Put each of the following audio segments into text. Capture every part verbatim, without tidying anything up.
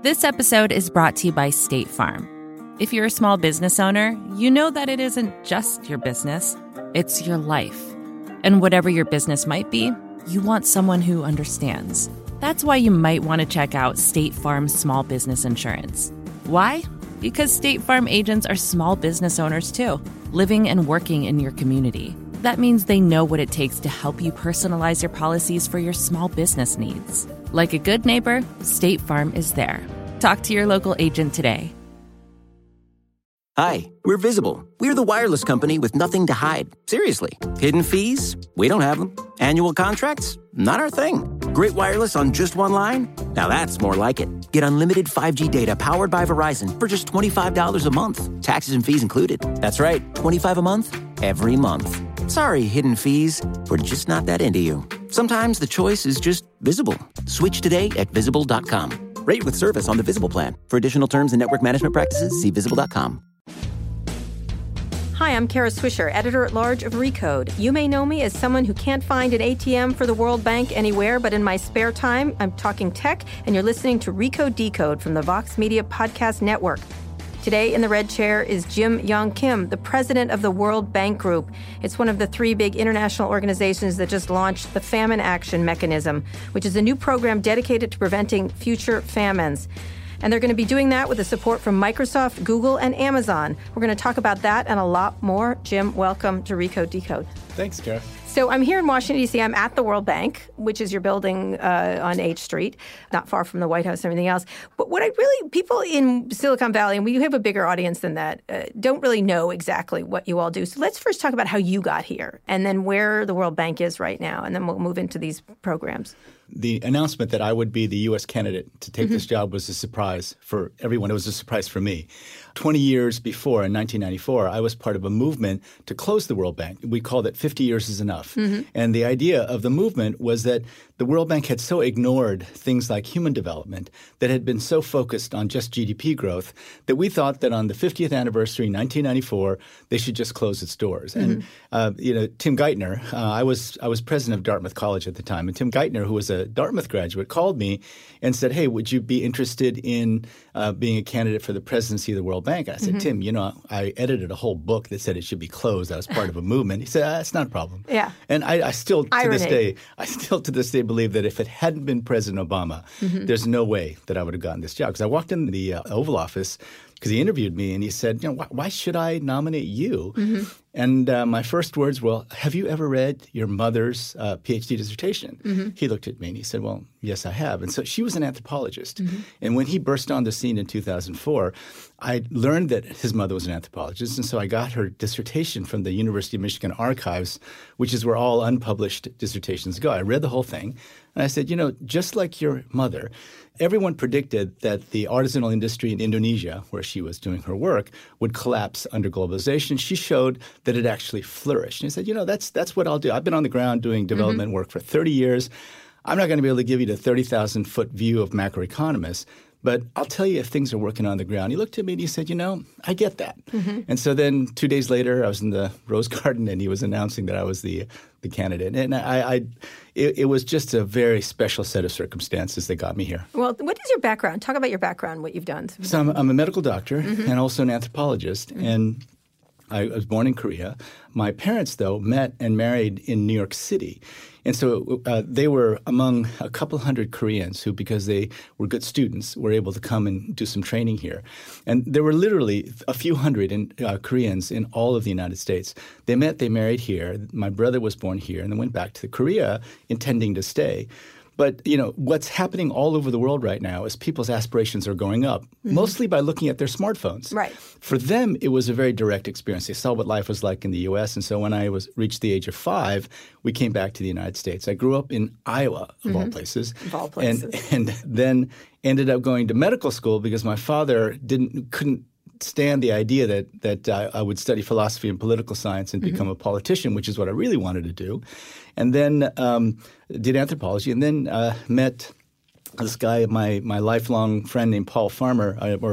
This episode is brought to you by State Farm. If you're a small business owner, you know that it isn't just your business, it's your life. And whatever your business might be, you want someone who understands. That's why you might want to check out State Farm Small Business Insurance. Why? Because State Farm agents are small business owners too, living and working in your community. That means they know what it takes to help you personalize your policies for your small business needs. Like a good neighbor, State Farm is there. Talk to your local agent today. Hi, we're Visible. We're the wireless company with nothing to hide. Seriously. Hidden fees? We don't have them. Annual contracts? Not our thing. Great wireless on just one line? Now that's more like it. Get unlimited five G data powered by Verizon for just twenty-five dollars a month. Taxes and fees included. That's right, twenty-five dollars a month, every month. Sorry, hidden fees. We're just not that into you. Sometimes the choice is just Visible. Switch today at visible dot com. Rate with service on the Visible plan. For additional terms and network management practices, see visible dot com. Hi, I'm Kara Swisher, editor-at-large of Recode. You may know me as someone who can't find an A T M for the World Bank anywhere, but in my spare time, I'm talking tech, and you're listening to Recode Decode from the Vox Media Podcast Network. Today in the red chair is Jim Yong Kim, the president of the World Bank Group. It's one of the three big international organizations that just launched the Famine Action Mechanism, which is a new program dedicated to preventing future famines. And they're going to be doing that with the support from Microsoft, Google, and Amazon. We're going to talk about that and a lot more. Jim, welcome to Recode Decode. Thanks, Kara. So I'm here in Washington, D C. I'm at the World Bank, which is your building uh, on H Street, not far from the White House and everything else. But what I really, people in Silicon Valley, and we have a bigger audience than that, uh, don't really know exactly what you all do. So let's first talk about how you got here and then where the World Bank is right now. And then we'll move into these programs. The announcement that I would be the U S candidate to take mm-hmm. this job was a surprise for everyone. It was a surprise for me. Twenty years before, in nineteen ninety-four, I was part of a movement to close the World Bank. We called it fifty years is enough. Mm-hmm. And the idea of the movement was that the World Bank had so ignored things like human development, that had been so focused on just G D P growth, that we thought that on the fiftieth anniversary, nineteen ninety-four, they should just close its doors. Mm-hmm. And uh, you know, Tim Geithner, uh, I was I was president of Dartmouth College at the time, and Tim Geithner, who was a Dartmouth graduate, called me and said, "Hey, would you be interested in uh, being a candidate for the presidency of the World Bank?" I said, mm-hmm. "Tim, you know, I edited a whole book that said it should be closed. I was part of a movement." He said, ah, "It's not a problem." Yeah. And I, I still to Irony. this day, I still to this day believe that if it hadn't been President Obama, mm-hmm. there's no way that I would have gotten this job. Because I walked in the uh, Oval Office because he interviewed me and he said, "You know, why, why should I nominate you?" Mm-hmm. And uh, my first words were, "Well, have you ever read your mother's uh, PhD dissertation?" Mm-hmm. He looked at me and he said, "Well, yes, I have." And so she was an anthropologist. Mm-hmm. And when he burst on the scene in two thousand four, I learned that his mother was an anthropologist. And so I got her dissertation from the University of Michigan Archives, which is where all unpublished dissertations go. I read the whole thing. And I said, you know, just like your mother, everyone predicted that the artisanal industry in Indonesia, where she was doing her work, would collapse under globalization. She showed that it actually flourished. And he said, you know, that's that's what I'll do. I've been on the ground doing development mm-hmm. work for thirty years. I'm not going to be able to give you the thirty thousand foot view of macroeconomists, but I'll tell you if things are working on the ground. He looked at me and he said, you know, I get that. Mm-hmm. And so then two days later, I was in the Rose Garden and he was announcing that I was the the candidate. And I, I it, it was just a very special set of circumstances that got me here. Well, what is your background? Talk about your background, what you've done. So I'm, I'm a medical doctor mm-hmm. and also an anthropologist. Mm-hmm. And I was born in Korea. My parents, though, met and married in New York City. And so uh, they were among a couple hundred Koreans who, because they were good students, were able to come and do some training here. And there were literally a few hundred in, uh, Koreans in all of the United States. They met, they married here. My brother was born here and then went back to Korea intending to stay. But, you know, what's happening all over the world right now is people's aspirations are going up, mm-hmm. mostly by looking at their smartphones. Right. For them, it was a very direct experience. They saw what life was like in the U S. And so when I was reached the age of five, we came back to the United States. I grew up in Iowa, of mm-hmm. all places. Of all places. And, and then ended up going to medical school because my father didn't couldn't stand the idea that that uh, I would study philosophy and political science and mm-hmm. become a politician, which is what I really wanted to do. And then um, did anthropology and then uh, met this guy, my my lifelong friend named Paul Farmer, uh, or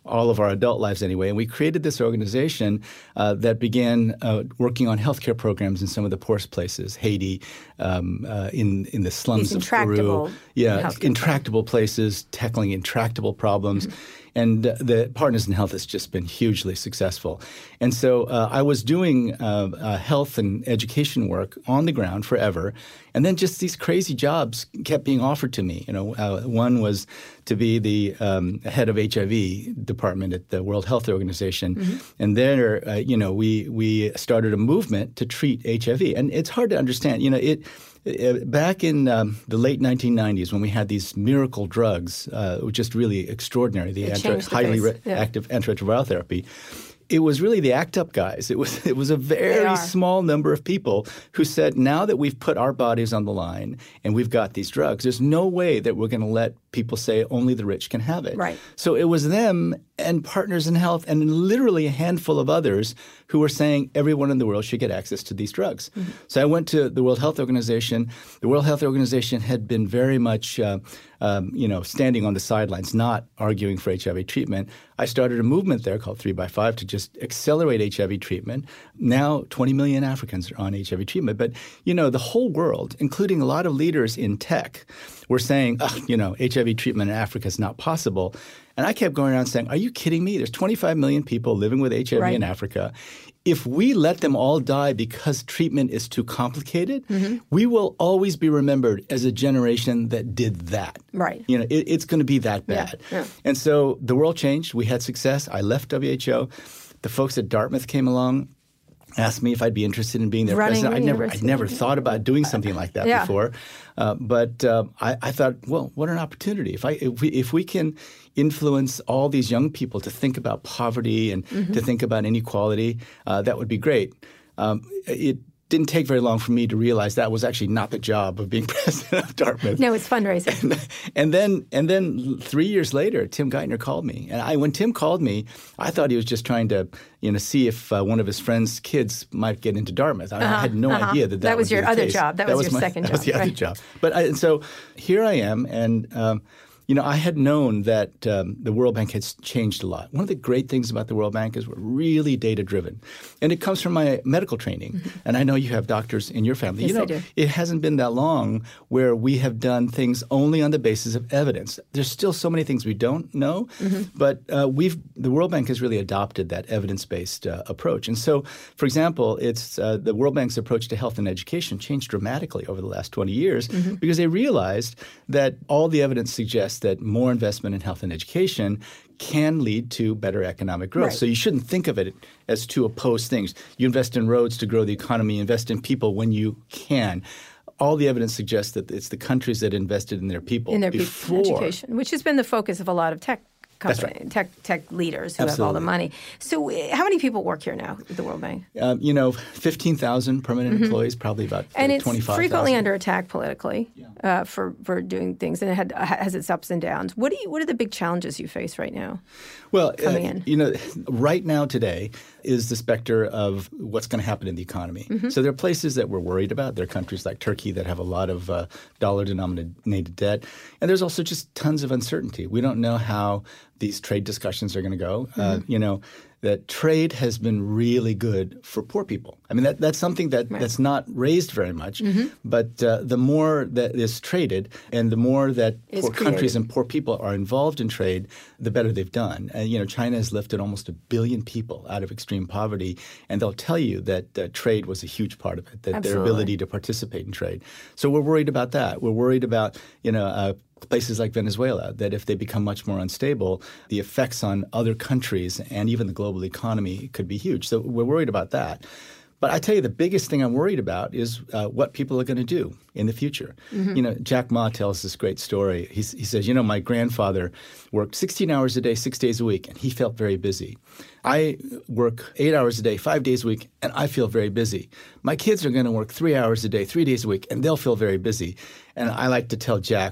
all of our adult lives anyway. And we created this organization uh, that began uh, working on healthcare programs in some of the poorest places, Haiti, um, uh, in, in the slums These of Peru. Yeah, intractable places, tackling intractable problems. Mm-hmm. And uh, the Partners in Health has just been hugely successful. And so uh, I was doing uh, uh, health and education work on the ground forever. And then just these crazy jobs kept being offered to me. You know, uh, one was to be the um, head of H I V department at the World Health Organization. Mm-hmm. And there, uh, you know, we we started a movement to treat H I V. And it's hard to understand. You know, it back in um, the late nineteen nineties when we had these miracle drugs, uh, which was just really extraordinary, the, anti- the highly re- yeah. active antiretroviral therapy. It was really the ACT UP guys. It was it was a very small number of people who said, now that we've put our bodies on the line and we've got these drugs, there's no way that we're going to let people say only the rich can have it. Right. So it was them and Partners in Health and literally a handful of others who were saying everyone in the world should get access to these drugs. Mm-hmm. So I went to the World Health Organization. The World Health Organization had been very much uh, um, you know, standing on the sidelines, not arguing for H I V treatment. I started a movement there called three by five to just accelerate H I V treatment. Now twenty million Africans are on H I V treatment. But, you know, the whole world, including a lot of leaders in tech, were saying, oh, you know, H I V treatment in Africa is not possible. And I kept going around saying, are you kidding me? There's twenty-five million people living with H I V right. in Africa. If we let them all die because treatment is too complicated, mm-hmm. we will always be remembered as a generation that did that. Right. You know, it, it's going to be that bad. Yeah. Yeah. And so the world changed. We had success. I left W H O. The folks at Dartmouth came along, asked me if I'd be interested in being their Running president. I never, I never thought about doing something like that yeah. before, uh, but uh, I, I thought, well, what an opportunity! If I, if we, if we can influence all these young people to think about poverty and mm-hmm. to think about inequality, uh, that would be great. Um, it didn't take very long for me to realize that was actually not the job of being president of Dartmouth. No, it's fundraising. And, and then, and then three years later, Tim Geithner called me, and I, when Tim called me, I thought he was just trying to, you know, see if uh, one of his friends' kids might get into Dartmouth. I, uh-huh, I had no uh-huh. idea that that, that was would your be the other case. job. That, that was, was your my, second that job. Was the right. other job. But I, and so here I am, and. Um, You know, I had known that um, the World Bank has changed a lot. One of the great things about the World Bank is we're really data-driven. And it comes from my medical training. Mm-hmm. And I know you have doctors in your family. Yes, you know, I do. It hasn't been that long where we have done things only on the basis of evidence. There's still so many things we don't know. Mm-hmm. But uh, we've the World Bank has really adopted that evidence-based uh, approach. And so, for example, it's uh, the World Bank's approach to health and education changed dramatically over the last twenty years mm-hmm. because they realized that all the evidence suggests that more investment in health and education can lead to better economic growth. Right. So you shouldn't think of it as two opposed things. You invest in roads to grow the economy, you invest in people when you can. All the evidence suggests that it's the countries that invested in their people in their before. people education, which has been the focus of a lot of tech company, That's right. tech tech leaders who Absolutely. have all the money. So uh, how many people work here now at the World Bank? Um, you know, fifteen thousand permanent mm-hmm. employees, probably about uh, and it's twenty-five thousand. Frequently under attack politically yeah. uh, for, for doing things, and it had, has its ups and downs. What do you, what are the big challenges you face right now? Well, coming uh, in? you know, right now today is the specter of what's going to happen in the economy. Mm-hmm. So there are places that we're worried about. There are countries like Turkey that have a lot of uh, dollar-denominated debt. And there's also just tons of uncertainty. We don't know how these trade discussions are going to go. Mm-hmm. Uh, you know, that trade has been really good for poor people. I mean, that, that's something that, right. that's not raised very much. Mm-hmm. But uh, the more that is traded and the more that it's poor created. countries and poor people are involved in trade, the better they've done. And, you know, China has lifted almost a billion people out of extreme poverty. And they'll tell you that uh, trade was a huge part of it, that Absolutely. their ability to participate in trade. So we're worried about that. We're worried about, you know, uh, places like Venezuela, that if they become much more unstable, the effects on other countries and even the global economy could be huge. So we're worried about that. But I tell you, the biggest thing I'm worried about is uh, what people are going to do in the future. Mm-hmm. You know, Jack Ma tells this great story. He's, he says, you know, my grandfather worked sixteen hours a day, six days a week, and he felt very busy. I work eight hours a day, five days a week, and I feel very busy. My kids are going to work three hours a day, three days a week, and they'll feel very busy. And I like to tell Jack, well,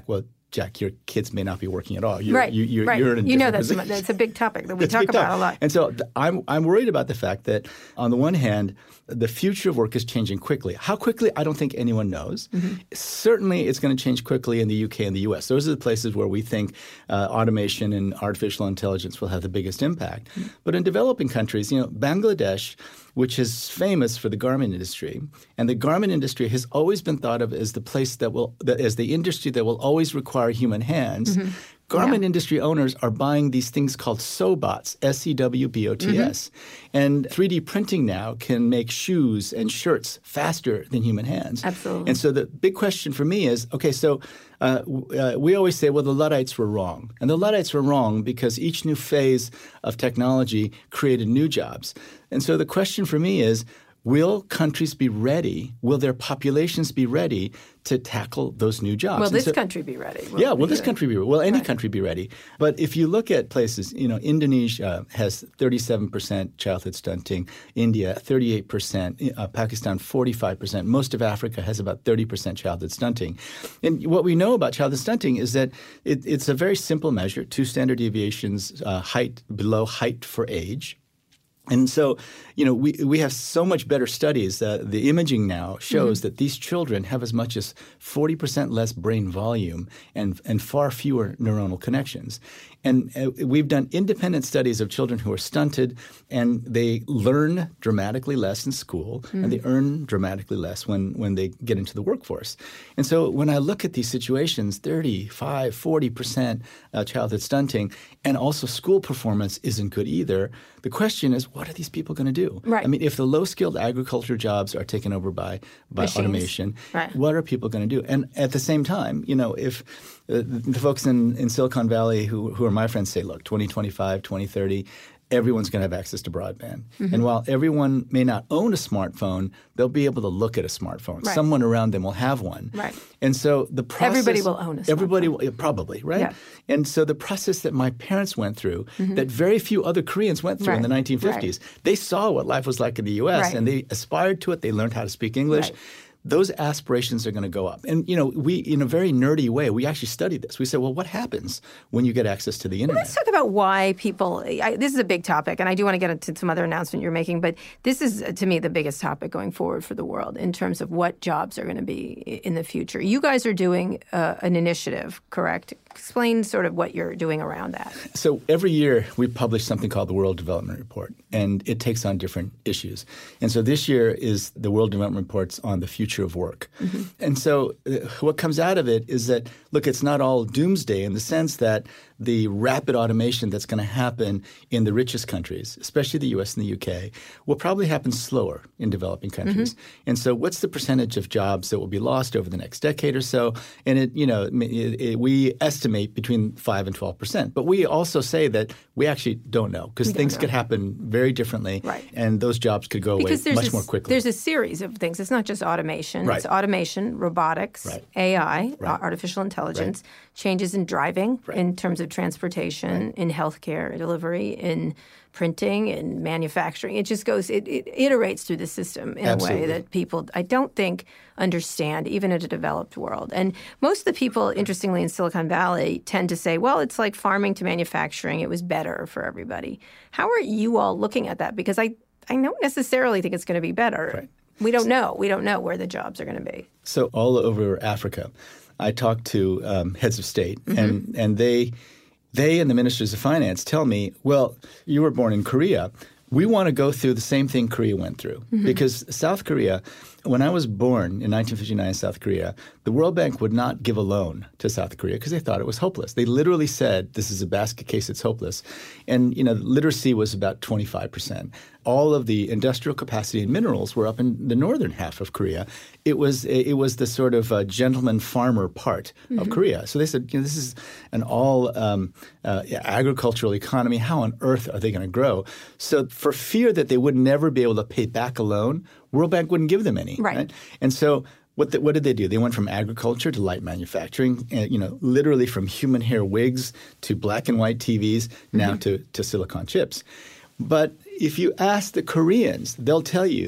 Jack, your kids may not be working at all. You're, right, you, you're, right. You're in a you know different that's, position. that's a big topic that we That's a talk big about topic. a lot. And so th- I'm I'm worried about the fact that on the one hand, the future of work is changing quickly. How quickly, I don't think anyone knows. Mm-hmm. Certainly, it's going to change quickly in the U K and the U S. Those are the places where we think uh, automation and artificial intelligence will have the biggest impact. Mm-hmm. But in developing countries, you know, Bangladesh, which is famous for the garment industry, and the garment industry has always been thought of as the place that will, that, as the industry that will always require human hands. Mm-hmm. Garment yeah. industry owners are buying these things called Sewbots, S E W B O T S. Mm-hmm. And three D printing now can make shoes and shirts faster than human hands. Absolutely. And so the big question for me is, okay, so uh, uh, we always say, well, the Luddites were wrong. And the Luddites were wrong because each new phase of technology created new jobs. And so the question for me is, will countries be ready? Will their populations be ready to tackle those new jobs? Will this so, country be ready? Will yeah, will this ready? country be ready? Will any right. country be ready? But if you look at places, you know, Indonesia has thirty-seven percent childhood stunting, India thirty-eight percent, uh, Pakistan forty-five percent. Most of Africa has about thirty percent childhood stunting. And what we know about childhood stunting is that it, it's a very simple measure, two standard deviations uh, height below height for age. And so, you know, we we have so much better studies. Uh, the imaging now shows mm-hmm. that these children have as much as forty percent less brain volume and and far fewer neuronal connections. And uh, we've done independent studies of children who are stunted, and they learn dramatically less in school, mm-hmm. and they earn dramatically less when, when they get into the workforce. And so when I look at these situations, thirty-five, forty percent uh, childhood stunting, and also school performance isn't good either, the question is, what are these people going to do? Right. I mean, if the low-skilled agriculture jobs are taken over by, by automation, right. what are people going to do? And at the same time, you know, if uh, the folks in, in Silicon Valley who, who are my friends say, look, twenty twenty-five, twenty thirty, everyone's going to have access to broadband. Mm-hmm. And while everyone may not own a smartphone, they'll be able to look at a smartphone. Right. Someone around them will have one. Right. And so the process— Everybody will own a smartphone. Everybody will, yeah, probably, right? Yeah. And so the process that my parents went through, mm-hmm. that very few other Koreans went through right. in the nineteen fifties, right. they saw what life was like in the U S, right. and they aspired to it. They learned how to speak English. Right. Those aspirations are going to go up. And, you know, we, in a very nerdy way, we actually studied this. We said, well, what happens when you get access to the internet? Well, let's talk about why people I, – this is a big topic, and I do want to get into some other announcement you're making, but this is, to me, the biggest topic going forward for the world in terms of what jobs are going to be in the future. You guys are doing uh, an initiative, correct? Explain sort of what you're doing around that. So every year we publish something called the World Development Report, and it takes on different issues. And so this year is the World Development Report's on the future of work. Mm-hmm. And so uh, what comes out of it is that, look, it's not all doomsday in the sense that the rapid automation that's going to happen in the richest countries, especially the U S and the U K, will probably happen slower in developing countries. Mm-hmm. And so what's the percentage of jobs that will be lost over the next decade or so? And it, you know, it, it, we estimate between five and twelve percent. But we also say that we actually don't know because things know. could happen very differently. Right. And those jobs could go because away much a, more quickly. There's a series of things. It's not just automation. Right. It's automation, robotics, right. A I, right. artificial intelligence, right. changes in driving right. in terms of transportation, right. in healthcare delivery, in printing, in manufacturing. It just goes, it, it iterates through the system in Absolutely. a way that people, I don't think, understand, even in a developed world. And most of the people, interestingly, in Silicon Valley tend to say, well, it's like farming to manufacturing. It was better for everybody. How are you all looking at that? Because I, I don't necessarily think it's going to be better. Right. We don't know. We don't know where the jobs are going to be. So all over Africa, I talk to um, heads of state, mm-hmm. and, and they they and the ministers of finance tell me, well, you were born in Korea. We want to go through the same thing Korea went through. Mm-hmm. Because South Korea, when I was born in nineteen fifty-nine in South Korea, the World Bank would not give a loan to South Korea because they thought it was hopeless. They literally said, this is a basket case, it's hopeless. And, you know, literacy was about twenty-five percent. All of the industrial capacity and minerals were up in the northern half of Korea. It was it was the sort of uh, gentleman farmer part mm-hmm. of Korea. So they said, you know, this is an all um, uh, agricultural economy. How on earth are they going to grow? So for fear that they would never be able to pay back a loan, World Bank wouldn't give them any. Right. right? And so what the, what did they do? They went from agriculture to light manufacturing, uh, you know, literally from human hair wigs to black and white T Vs, now mm-hmm. to, to silicon chips. But if you ask the Koreans, they'll tell you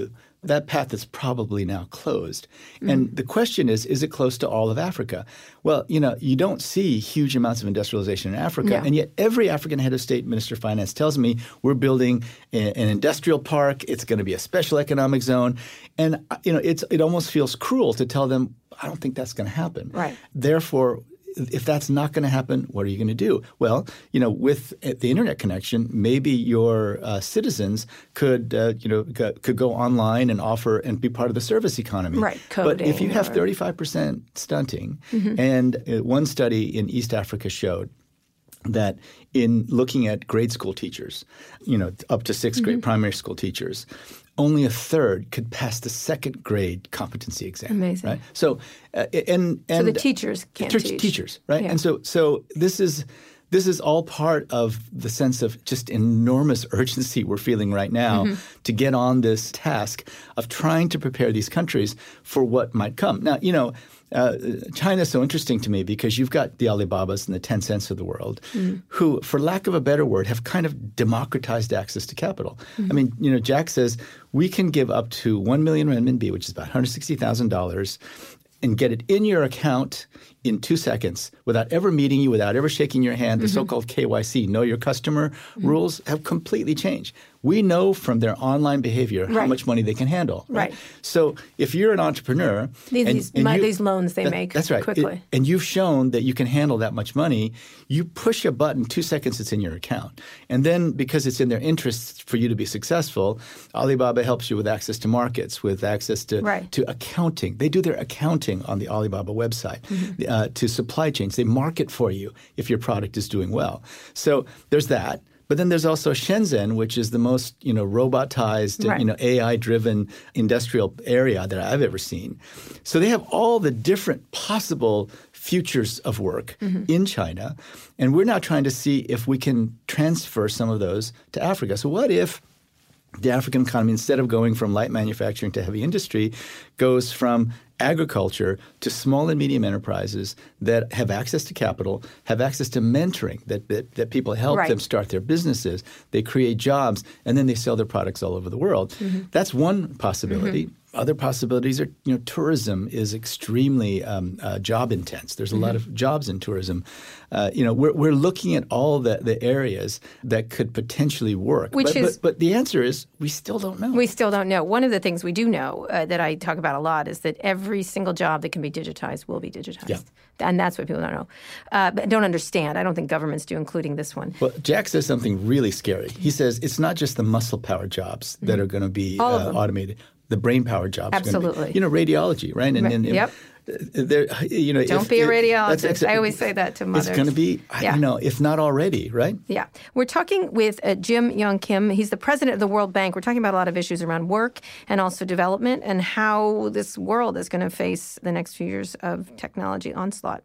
That path is probably now closed. Mm-hmm. And the question is, is it close to all of Africa? Well, you know, you don't see huge amounts of industrialization in Africa, no. and yet every African head of state, minister of finance tells me we're building a, an industrial park. It's going to be a special economic zone. And, you know, it's it almost feels cruel to tell them, I don't think that's going to happen. Right. Therefore, if that's not going to happen, what are you going to do? Well, you know, with the internet connection, maybe your uh, citizens could, uh, you know, could go online and offer and be part of the service economy. Right, coding. But if you have or... thirty-five percent stunting, mm-hmm. and one study in East Africa showed that in looking at grade school teachers, you know, up to sixth grade mm-hmm. primary school teachers, only a third could pass the second grade competency exam. Amazing. Right? So, uh, and, and so the teachers can't t- teach. Teachers, right? Yeah. And so, so this is this is all part of the sense of just enormous urgency we're feeling right now mm-hmm. to get on this task of trying to prepare these countries for what might come. Now, you know, Uh, China is so interesting to me because you've got the Alibabas and the Tencents of the world mm. who, for lack of a better word, have kind of democratized access to capital. Mm-hmm. I mean, you know, Jack says we can give up to one million renminbi, which is about one hundred sixty thousand dollars, and get it in your account in two seconds without ever meeting you, without ever shaking your hand. The mm-hmm. so-called K Y C, know your customer mm-hmm. rules have completely changed. We know from their online behavior right. how much money they can handle. Right? right. So if you're an entrepreneur these, and, these, and my, you, these loans they that, make that's right. quickly. It, and you've shown that you can handle that much money, you push a button, two seconds it's in your account. And then because it's in their interests for you to be successful, Alibaba helps you with access to markets, with access to, right. to accounting. They do their accounting on the Alibaba website mm-hmm. uh, to supply chains. They market for you if your product is doing well. So there's that. But then there's also Shenzhen, which is the most, you know, robotized, right. you know, A I-driven industrial area that I've ever seen. So they have all the different possible futures of work mm-hmm. in China. And we're now trying to see if we can transfer some of those to Africa. So what if the African economy, instead of going from light manufacturing to heavy industry, goes from agriculture to small and medium enterprises that have access to capital, have access to mentoring, that that, that people help right. them start their businesses, they create jobs, and then they sell their products all over the world. Mm-hmm. That's one possibility. Mm-hmm. Other possibilities are, you know, tourism is extremely um, uh, job intense. There's a mm-hmm. lot of jobs in tourism. Uh, you know, we're we're looking at all the, the areas that could potentially work. Which but, is, but, but the answer is we still don't know. We still don't know. One of the things we do know uh, that I talk about a lot is that every single job that can be digitized will be digitized. Yeah. And that's what people don't know. Uh, but don't understand. I don't think governments do, including this one. Well, Jack says something really scary. He says it's not just the muscle power jobs mm-hmm. that are going to be uh, automated. The brain power jobs. Absolutely. Be, you know, radiology, right? And, and, yep. There, you know, Don't if, be a if, radiologist. ex- I always say that to mothers. It's going to be, yeah. you know, if not already, right? Yeah. We're talking with uh, Jim Yong Kim. He's the president of the World Bank. We're talking about a lot of issues around work and also development and how this world is going to face the next few years of technology onslaught.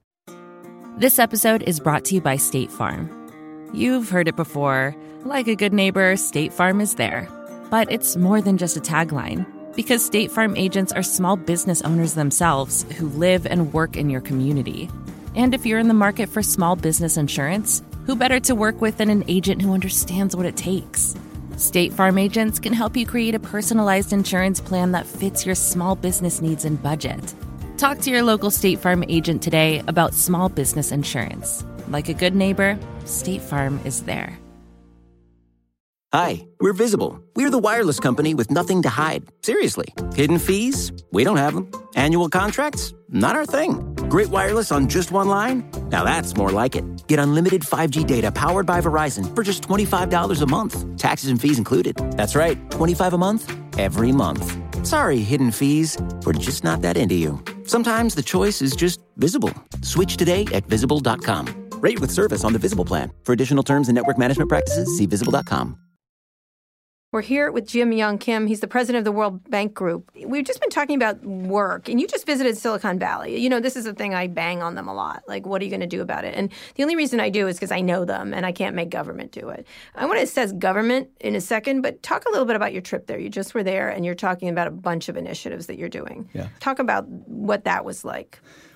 This episode is brought to you by State Farm. You've heard it before. Like a good neighbor, State Farm is there. But it's more than just a tagline. Because State Farm agents are small business owners themselves who live and work in your community. And if you're in the market for small business insurance, who better to work with than an agent who understands what it takes? State Farm agents can help you create a personalized insurance plan that fits your small business needs and budget. Talk to your local State Farm agent today about small business insurance. Like a good neighbor, State Farm is there. Hi, we're Visible. We're the wireless company with nothing to hide. Seriously. Hidden fees? We don't have them. Annual contracts? Not our thing. Great wireless on just one line? Now that's more like it. Get unlimited five G data powered by Verizon for just twenty-five dollars a month. Taxes and fees included. That's right, twenty-five dollars a month, every month. Sorry, hidden fees. We're just not that into you. Sometimes the choice is just Visible. Switch today at visible dot com. Rate with service on the Visible plan. For additional terms and network management practices, see visible dot com. We're here with Jim Yong Kim. He's the president of the World Bank Group. We've just been talking about work, and you just visited Silicon Valley. You know, this is a thing I bang on them a lot. Like, what are you going to do about it? And the only reason I do is because I know them, and I can't make government do it. I want to say government in a second, but talk a little bit about your trip there. You just were there, and you're talking about a bunch of initiatives that you're doing. Yeah. Talk about what that was like.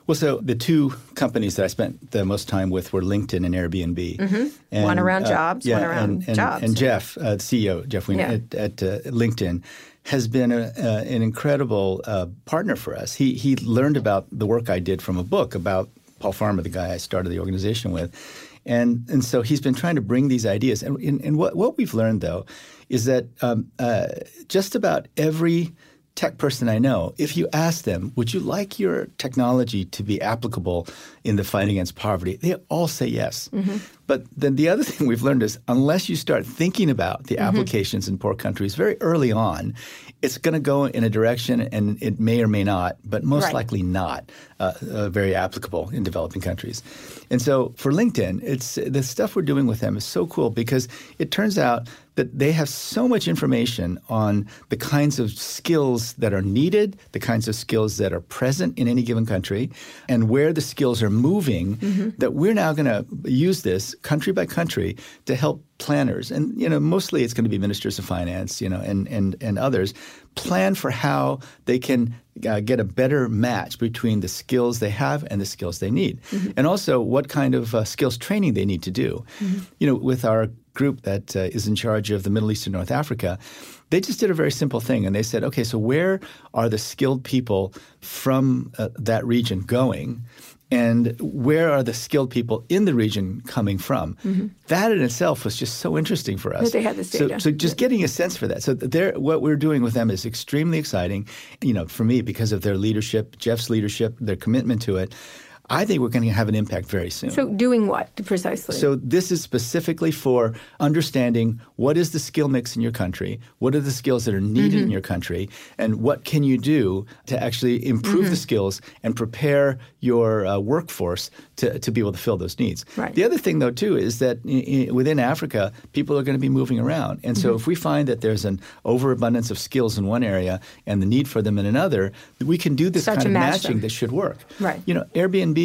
Well, so the two companies that I spent the most time with were LinkedIn and Airbnb. Mm-hmm. And, one around uh, jobs, yeah, one around and, and, jobs. And Jeff, uh, the C E O, Jeff Weiner Yeah. at, at uh, LinkedIn, has been a, uh, an incredible uh, partner for us. He he learned about the work I did from a book about Paul Farmer, the guy I started the organization with. And and so he's been trying to bring these ideas. And, and, and what, what we've learned, though, is that um, uh, just about every tech person I know, if you ask them, would you like your technology to be applicable in the fight against poverty, they all say yes. Mm-hmm. But then the other thing we've learned is unless you start thinking about the mm-hmm. applications in poor countries very early on, it's going to go in a direction and it may or may not, but most right. likely not uh, uh, very applicable in developing countries. And so for LinkedIn, it's the stuff we're doing with them is so cool because it turns out that they have so much information on the kinds of skills that are needed, the kinds of skills that are present in any given country, and where the skills are moving, mm-hmm. that we're now going to use this country by country to help planners. And, you know, mostly it's going to be ministers of finance, you know, and, and, and others plan for how they can uh, get a better match between the skills they have and the skills they need. Mm-hmm. And also what kind of uh, skills training they need to do. Mm-hmm. You know, with our group that uh, is in charge of the Middle East and North Africa, they just did a very simple thing. And they said, okay, so where are the skilled people from uh, that region going? And where are the skilled people in the region coming from? Mm-hmm. That in itself was just so interesting for us. That they had this data. So, so just getting a sense for that. So what we're doing with them is extremely exciting, you know, for me because of their leadership, Jeff's leadership, their commitment to it. I think we're going to have an impact very soon. So doing what precisely? So this is specifically for understanding what is the skill mix in your country, what are the skills that are needed mm-hmm. in your country, and what can you do to actually improve mm-hmm. the skills and prepare your uh, workforce to, to be able to fill those needs. Right. The other thing, though, too, is that in, in, within Africa, people are going to be moving around. And so mm-hmm. if we find that there's an overabundance of skills in one area and the need for them in another, we can do this Start kind of match matching them. that should work. Right. You know, Airbnb,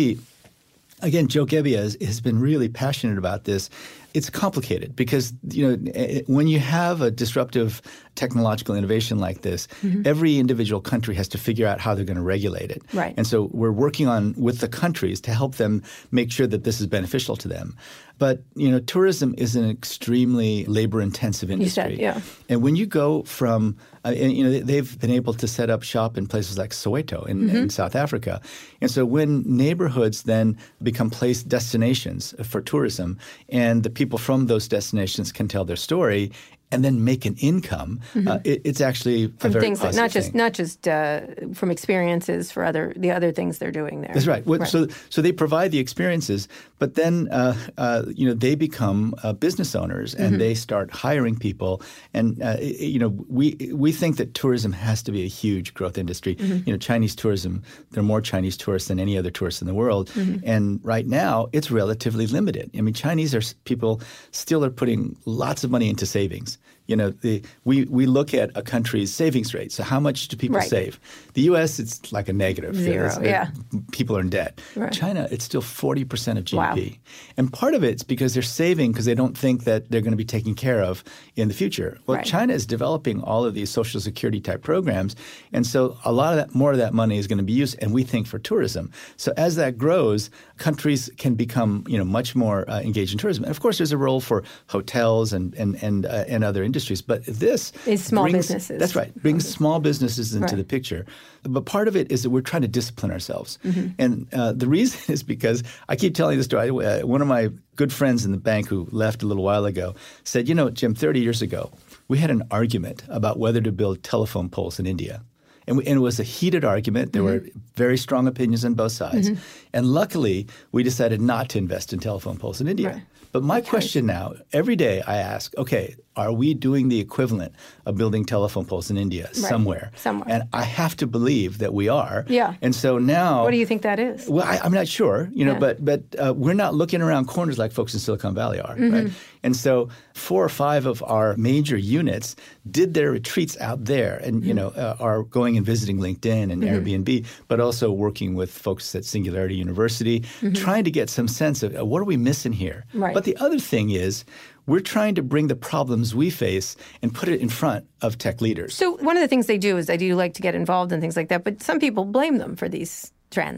again, Joe Gebbia has, has been really passionate about this. It's complicated because, you know, when you have a disruptive technological innovation like this, mm-hmm. every individual country has to figure out how they're going to regulate it. Right. And so we're working on with the countries to help them make sure that this is beneficial to them. But, you know, tourism is an extremely labor-intensive industry. You said, yeah. And when you go from, uh, and, you know, they've been able to set up shop in places like Soweto in, mm-hmm. in South Africa. And so when neighborhoods then become place destinations for tourism and the people from those destinations can tell their story and then make an income, mm-hmm. uh, it, it's actually from a very things that positive not just thing. not just uh, from experiences for other the other things they're doing there. That's right. Well, right. So so they provide the experiences, but then uh, uh, you know they become uh, business owners and mm-hmm. they start hiring people. And uh, you know we we think that tourism has to be a huge growth industry. Mm-hmm. You know, Chinese tourism, there are more Chinese tourists than any other tourists in the world, mm-hmm. and right now it's relatively limited. I mean, Chinese are people still are putting lots of money into savings. You know, the, we, we look at a country's savings rate. So how much do people right. save? The U S, it's like a negative. Zero, it's, yeah. It, people are in debt. Right. China, it's still forty percent of G D P. Wow. And part of it's because they're saving because they don't think that they're going to be taken care of in the future. Well, right. China is developing all of these Social Security type programs. And so a lot of that, more of that money is going to be used, and we think, for tourism. So as that grows, countries can become, you know, much more uh, engaged in tourism. And of course, there's a role for hotels and and and, uh, and other industries. But this is small brings, businesses. That's right. Brings okay. small businesses into right. the picture. But part of it is that we're trying to discipline ourselves. Mm-hmm. And uh, the reason is because I keep telling this story. Uh, one of my good friends in the bank who left a little while ago said, you know, Jim, thirty years ago, we had an argument about whether to build telephone poles in India. And, we, and it was a heated argument. There mm-hmm. were very strong opinions on both sides. Mm-hmm. And luckily, we decided not to invest in telephone poles in India. Right. But my okay. question now, every day I ask, okay, are we doing the equivalent of building telephone poles in India right. somewhere? Somewhere. And I have to believe that we are. Yeah. And so now— What do you think that is? Well, I, I'm not sure, you know, yeah. but but uh, we're not looking around corners like folks in Silicon Valley are, mm-hmm. right? And so four or five of our major units did their retreats out there and, mm-hmm. you know, uh, are going and visiting LinkedIn and mm-hmm. Airbnb, but also working with folks at Singularity University, mm-hmm. trying to get some sense of uh, what are we missing here? Right. But the other thing is we're trying to bring the problems we face and put it in front of tech leaders. So one of the things they do is they do like to get involved in things like that, but some people blame them for these trends.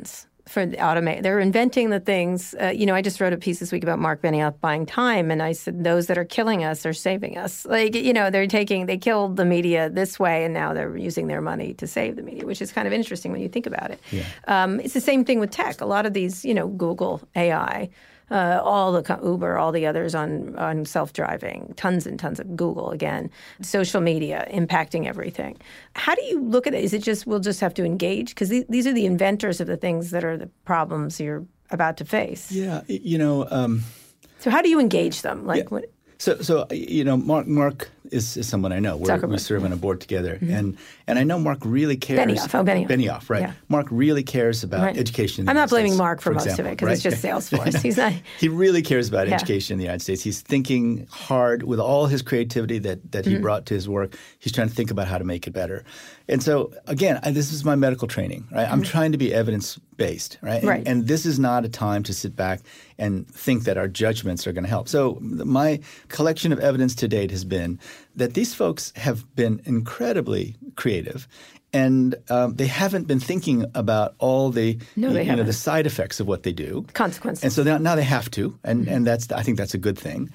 for the automate. They're inventing the things. Uh, you know, I just wrote a piece this week about Mark Benioff buying time, and I said those that are killing us are saving us. Like, you know, they're taking, they killed the media this way, and now they're using their money to save the media, which is kind of interesting when you think about it. Yeah. Um, it's the same thing with tech. A lot of these, you know, Google, A I, Uh, all the Uber, all the others on, on self-driving, tons and tons of Google again, social media impacting everything. How do you look at it? Is it just we'll just have to engage? Because th- these are the inventors of the things that are the problems you're about to face. Yeah, you know. Um, so how do you engage them? Like yeah. what? So, so you know, Mark Mark is, is someone I know. We're, we serve on a board together, mm-hmm. and and I know Mark really cares. Benioff, oh Benioff, Benioff, right? Yeah. Mark really cares about right. education. In the I'm not United blaming States, Mark for, for most example, of it because right? it's just Salesforce. He's not. He really cares about yeah. education in the United States. He's thinking hard with all his creativity that that he mm-hmm. brought to his work. He's trying to think about how to make it better. And so again, I, this is my medical training, right? Mm-hmm. I'm trying to be evidence based, right? And, right? And this is not a time to sit back and think that our judgments are going to help. So my collection of evidence to date has been that these folks have been incredibly creative, and um, they haven't been thinking about all the no, you, you know, the side effects of what they do, consequences. And so now, now they have to, and mm-hmm. and that's I think that's a good thing.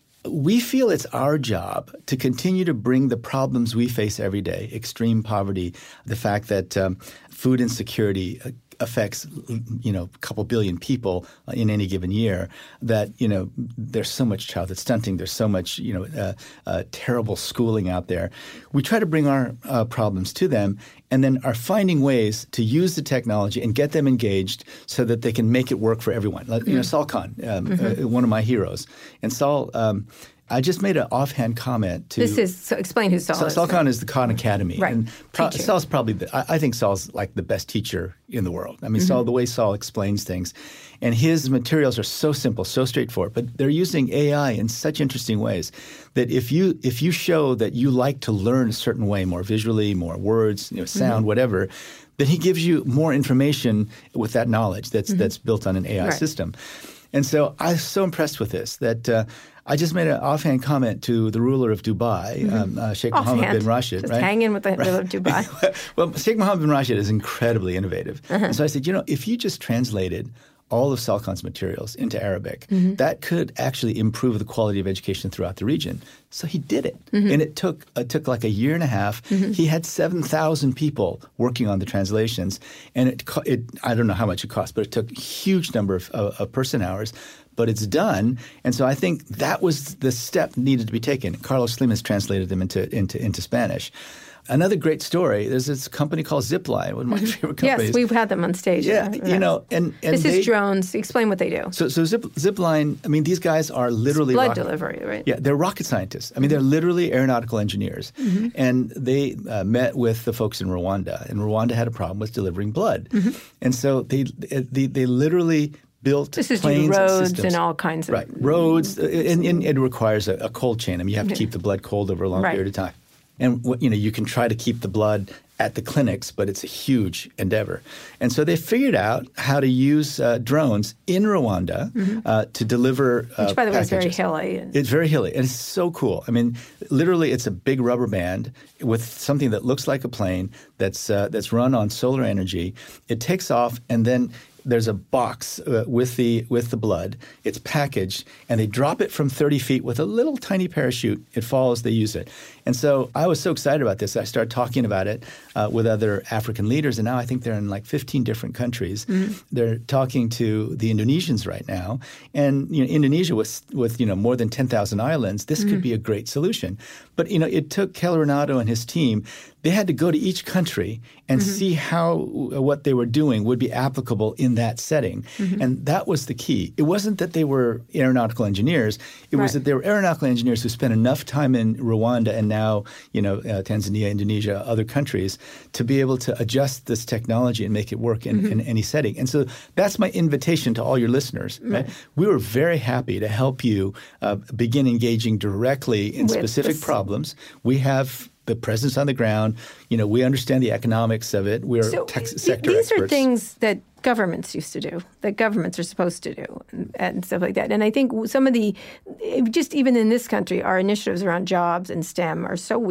We feel it's our job to continue to bring the problems we face every day, extreme poverty, the fact that um, food insecurity affects, you know, a couple billion people in any given year, that, you know, there's so much childhood stunting, there's so much, you know, uh, uh, terrible schooling out there. We try to bring our uh, problems to them and then are finding ways to use the technology and get them engaged so that they can make it work for everyone. Like, you know, Sal Khan, um, mm-hmm. uh, one of my heroes. And Sal um, – I just made an offhand comment to – This is – so explain who Sal is. Sal Khan is the Khan Academy. Right. And pro- Sal's probably the, – I think Sal's like the best teacher in the world. I mean, mm-hmm. Sal, the way Sal explains things. And his materials are so simple, so straightforward. But they're using A I in such interesting ways that if you if you show that you like to learn a certain way, more visually, more words, you know, sound, mm-hmm. whatever, then he gives you more information with that knowledge that's mm-hmm. that's built on an A I right. system. And so I was so impressed with this that uh, – I just made an offhand comment to the ruler of Dubai, mm-hmm. um, uh, Sheikh offhand. Mohammed bin Rashid. Just right? hang in with the ruler of Dubai. Well, Sheikh Mohammed bin Rashid is incredibly innovative. Uh-huh. And so I said, you know, if you just translated all of Sal Khan's materials into Arabic, mm-hmm. that could actually improve the quality of education throughout the region. So he did it. Mm-hmm. And it took it took like a year and a half. Mm-hmm. He had seven thousand people working on the translations. And it, it I don't know how much it cost, but it took a huge number of, of, of person hours. But it's done. And so I think that was the step needed to be taken. Carlos Slim has translated them into into, into Spanish. Another great story, there's this company called Zipline, one of my favorite companies. Yes, we've had them on stage. Yeah, yeah. you know, and, and This they, is drones. Explain what they do. So so Zip, Zipline, I mean, these guys are literally— Blood rocket, delivery, right? Yeah, they're rocket scientists. I mean, they're literally aeronautical engineers. Mm-hmm. And they uh, met with the folks in Rwanda, and Rwanda had a problem with delivering blood. Mm-hmm. And so they, they, they literally— built this is planes roads and, and all kinds of right roads, and, and it requires a, a cold chain. I mean, you have to keep the blood cold over a long right. period of time. And you know, you can try to keep the blood at the clinics, but it's a huge endeavor. And so they figured out how to use uh, drones in Rwanda mm-hmm. uh, to deliver uh, Which, by the way, packages. is very hilly. And it's very hilly, and it's so cool. I mean, literally, it's a big rubber band with something that looks like a plane that's uh, that's run on solar energy. It takes off, and then there's a box uh, with the with the blood. It's packaged, and they drop it from thirty feet with a little tiny parachute. It falls, they use it. And so I was so excited about this. I started talking about it uh, with other African leaders, and now I think they're in like fifteen different countries. Mm-hmm. They're talking to the Indonesians right now. And you know, Indonesia with, with you know, more than ten thousand islands, this mm-hmm. could be a great solution. But you know, it took Kel Renato and his team. They had to go to each country and mm-hmm. see how what they were doing would be applicable in that setting. Mm-hmm. And that was the key. It wasn't that they were aeronautical engineers. It right. was that they were aeronautical engineers who spent enough time in Rwanda and now, you know, uh, Tanzania, Indonesia, other countries to be able to adjust this technology and make it work in, mm-hmm. in any setting. And so that's my invitation to all your listeners. Right? Right? We were very happy to help you uh, begin engaging directly in With specific this. problems. We have the presence on the ground. You know, we understand the economics of it. We're so tech sector these experts. are things that governments used to do, that governments are supposed to do, and, and stuff like that. And I think some of the, just even in this country, our initiatives around jobs and STEM are so weak.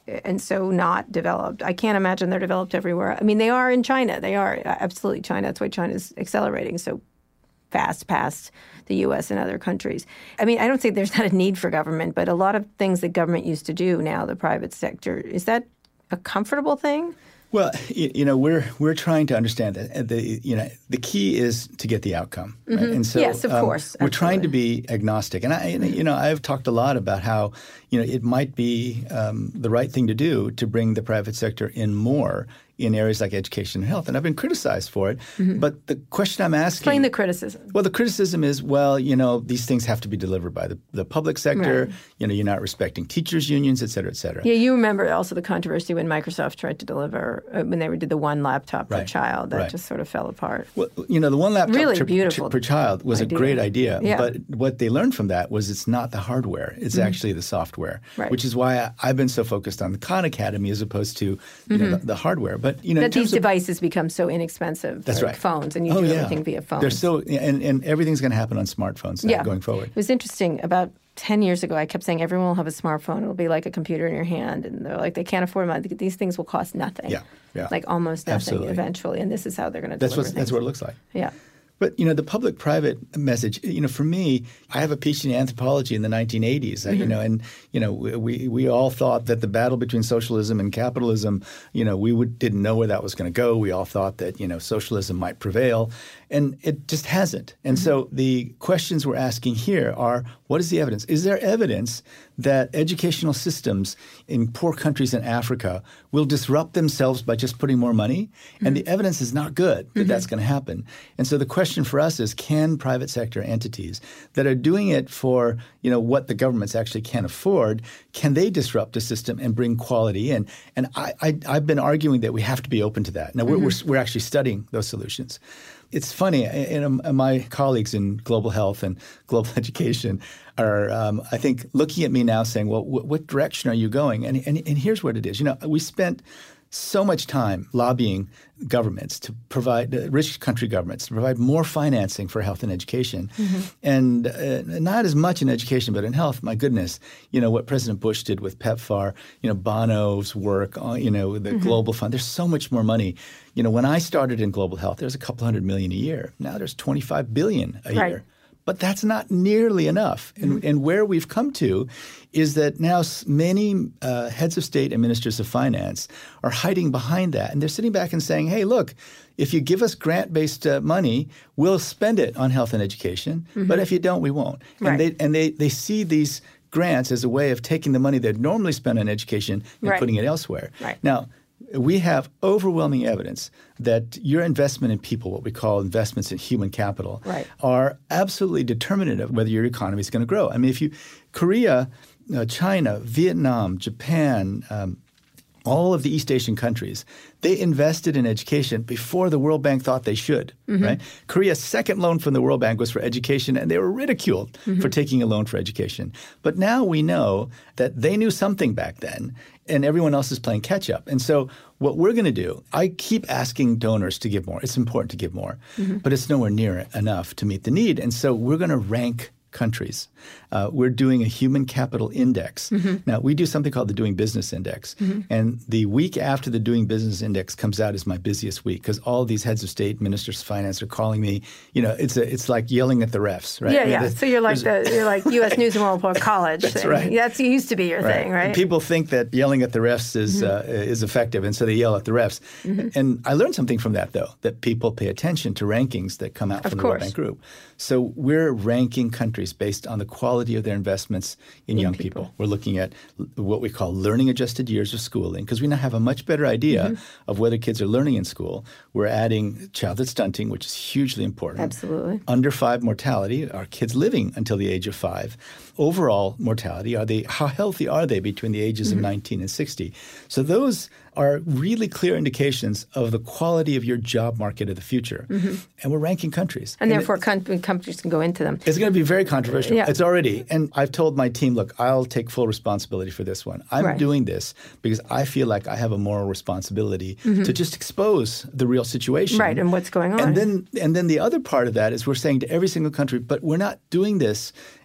and so not developed. I can't imagine they're developed everywhere. I mean, they are in China. They are absolutely China. That's why China's accelerating so fast past the U S and other countries. I mean, I don't think there's not a need for government, but a lot of things that government used to do now, the private sector, is that a comfortable thing? Well, you know, we're we're trying to understand that the you know the key is to get the outcome, right? Mm-hmm. And so yes, of um, course, we're absolutely. trying to be agnostic. And I, you know, I've talked a lot about how you know it might be um, the right thing to do to bring the private sector in more in areas like education and health, and I've been criticized for it. Mm-hmm. But the question I'm asking, explain the criticism. Well, the criticism is, well, you know, these things have to be delivered by the, the public sector. Right. You know, you're not respecting teachers' unions, et cetera, et cetera. Yeah, you remember also the controversy when Microsoft tried to deliver uh, when they did the one laptop per Right. child. That Right. just sort of fell apart. Well, you know, the one laptop Really per, beautiful per child was idea. a great idea. Yeah. But what they learned from that was it's not the hardware. It's mm-hmm. actually the software, right. which is why I, I've been so focused on the Khan Academy as opposed to you mm-hmm. know, the, the hardware. But, you know, that in terms these of, devices become so inexpensive. That's like right. Phones, and you oh, do yeah. everything via phones. They're so, and, and everything's going to happen on smartphones now yeah. going forward. It was interesting. About ten years ago, I kept saying everyone will have a smartphone. It'll be like a computer in your hand. And they're like, they can't afford it. These things will cost nothing. Yeah, yeah. Like almost nothing Absolutely. eventually. And this is how they're going to That's deliver what, things. That's what it looks like. Yeah. But, you know, the public-private message, you know, for me, I have a PhD in anthropology in the nineteen eighties, mm-hmm. you know, and, you know, we we all thought that the battle between socialism and capitalism, you know, we would, didn't know where that was going to go. We all thought that, you know, socialism might prevail, and it just hasn't. And mm-hmm. so the questions we're asking here are, what is the evidence? Is there evidence that educational systems in poor countries in Africa will disrupt themselves by just putting more money? Mm-hmm. And the evidence is not good that mm-hmm. that's going to happen. And so the question for us is, can private sector entities that are doing it for, you know, what the governments actually can't afford, can they disrupt the system and bring quality in? And I, I, I've been arguing that we have to be open to that. Now, mm-hmm. we're, we're, we're actually studying those solutions. It's funny, and my colleagues in global health and global education are, um, I think, looking at me now saying, well, w- what direction are you going? And, and and here's what it is. You know, we spent so much time lobbying governments to provide uh, rich country governments to provide more financing for health and education, mm-hmm. and uh, not as much in education, but in health. My goodness, you know what President Bush did with PEPFAR, you know Bono's work, uh, you know the mm-hmm. Global Fund. There's so much more money. You know, when I started in global health, there's a couple hundred million a year. Now there's twenty-five billion a right. year. But that's not nearly enough. And, mm-hmm. and where we've come to is that now many uh, heads of state and ministers of finance are hiding behind that. And they're sitting back and saying, hey, look, if you give us grant-based uh, money, we'll spend it on health and education. Mm-hmm. But if you don't, we won't. Right. And, they, and they, they see these grants as a way of taking the money they'd normally spend on education and right. putting it elsewhere. Right. Now, we have overwhelming evidence that your investment in people, what we call investments in human capital, right. are absolutely determinative of whether your economy is going to grow. I mean, if you – Korea, uh, China, Vietnam, Japan, um, all of the East Asian countries, they invested in education before the World Bank thought they should, mm-hmm. right? Korea's second loan from the World Bank was for education, and they were ridiculed mm-hmm. for taking a loan for education. But now we know that they knew something back then, and everyone else is playing catch up. And so what we're going to do, I keep asking donors to give more. It's important to give more, mm-hmm. but it's nowhere near enough to meet the need. And so we're going to rank countries. Uh, we're doing a human capital index. Mm-hmm. Now, we do something called the Doing Business Index. Mm-hmm. And the week after the Doing Business Index comes out is my busiest week because all these heads of state, ministers of finance are calling me. You know, it's a, it's like yelling at the refs, right? Yeah, I mean, yeah. the, so you're like the you're like U S News and World Report College. That's thing. right. That's used to be your right. thing, right? And people think that yelling at the refs is mm-hmm. uh, is effective, and so they yell at the refs. Mm-hmm. And I learned something from that, though, that people pay attention to rankings that come out of from course. the World Bank Group. So we're ranking countries based on the quality of their investments in, in young people. people. We're looking at what we call learning adjusted years of schooling because we now have a much better idea mm-hmm. of whether kids are learning in school. We're adding childhood stunting, which is hugely important. Absolutely. Under five mortality, are kids living until the age of five? Overall mortality, are they how healthy are they between the ages mm-hmm. of nineteen and sixty? So those are really clear indications of the quality of your job market of the future. Mm-hmm. And we're ranking countries. And, and therefore, it, com- countries can go into them. It's going to be very controversial. Yeah. It's already. And I've told my team, look, I'll take full responsibility for this one. I'm right. doing this because I feel like I have a moral responsibility mm-hmm. to just expose the real situation. Right, and what's going on. And then, and then the other part of that is we're saying to every single country, but we're not doing this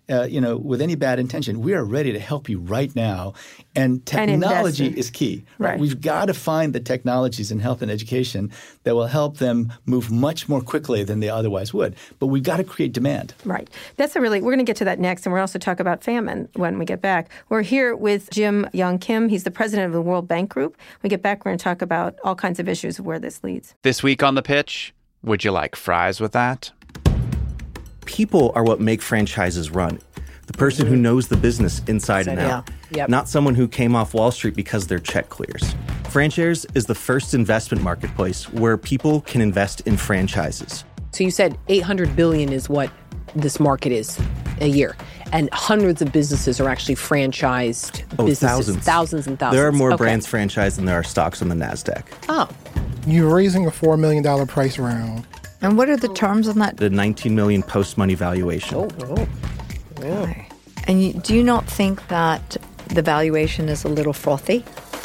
uh, you know, with any bad intention. We are ready to help you right now. And technology and is key. Right? Right. We've got to find the technologies in health and education that will help them move much more quickly than they otherwise would. But we've got to create demand. Right. That's a really, we're going to get to that next, and we'll also talk about famine when we get back. We're here with Jim Yong Kim. He's the president of the World Bank Group. When we get back, we're going to talk about all kinds of issues of where this leads. This week on The Pitch, would you like fries with that? People are what make franchises run. The person who knows the business inside and out. Yeah. Yep. Not someone who came off Wall Street because their check clears. FranShares is the first investment marketplace where people can invest in franchises. So you said eight hundred billion dollars is what this market is a year. And hundreds of businesses are actually franchised Oh, businesses. thousands. Thousands and thousands. There are more Okay. brands franchised than there are stocks on the NASDAQ. Oh. You're raising a four million dollars price round. And what are the terms on that? The nineteen million dollars post-money valuation. Oh, oh. Okay. And you, do you not think that the valuation is a little frothy?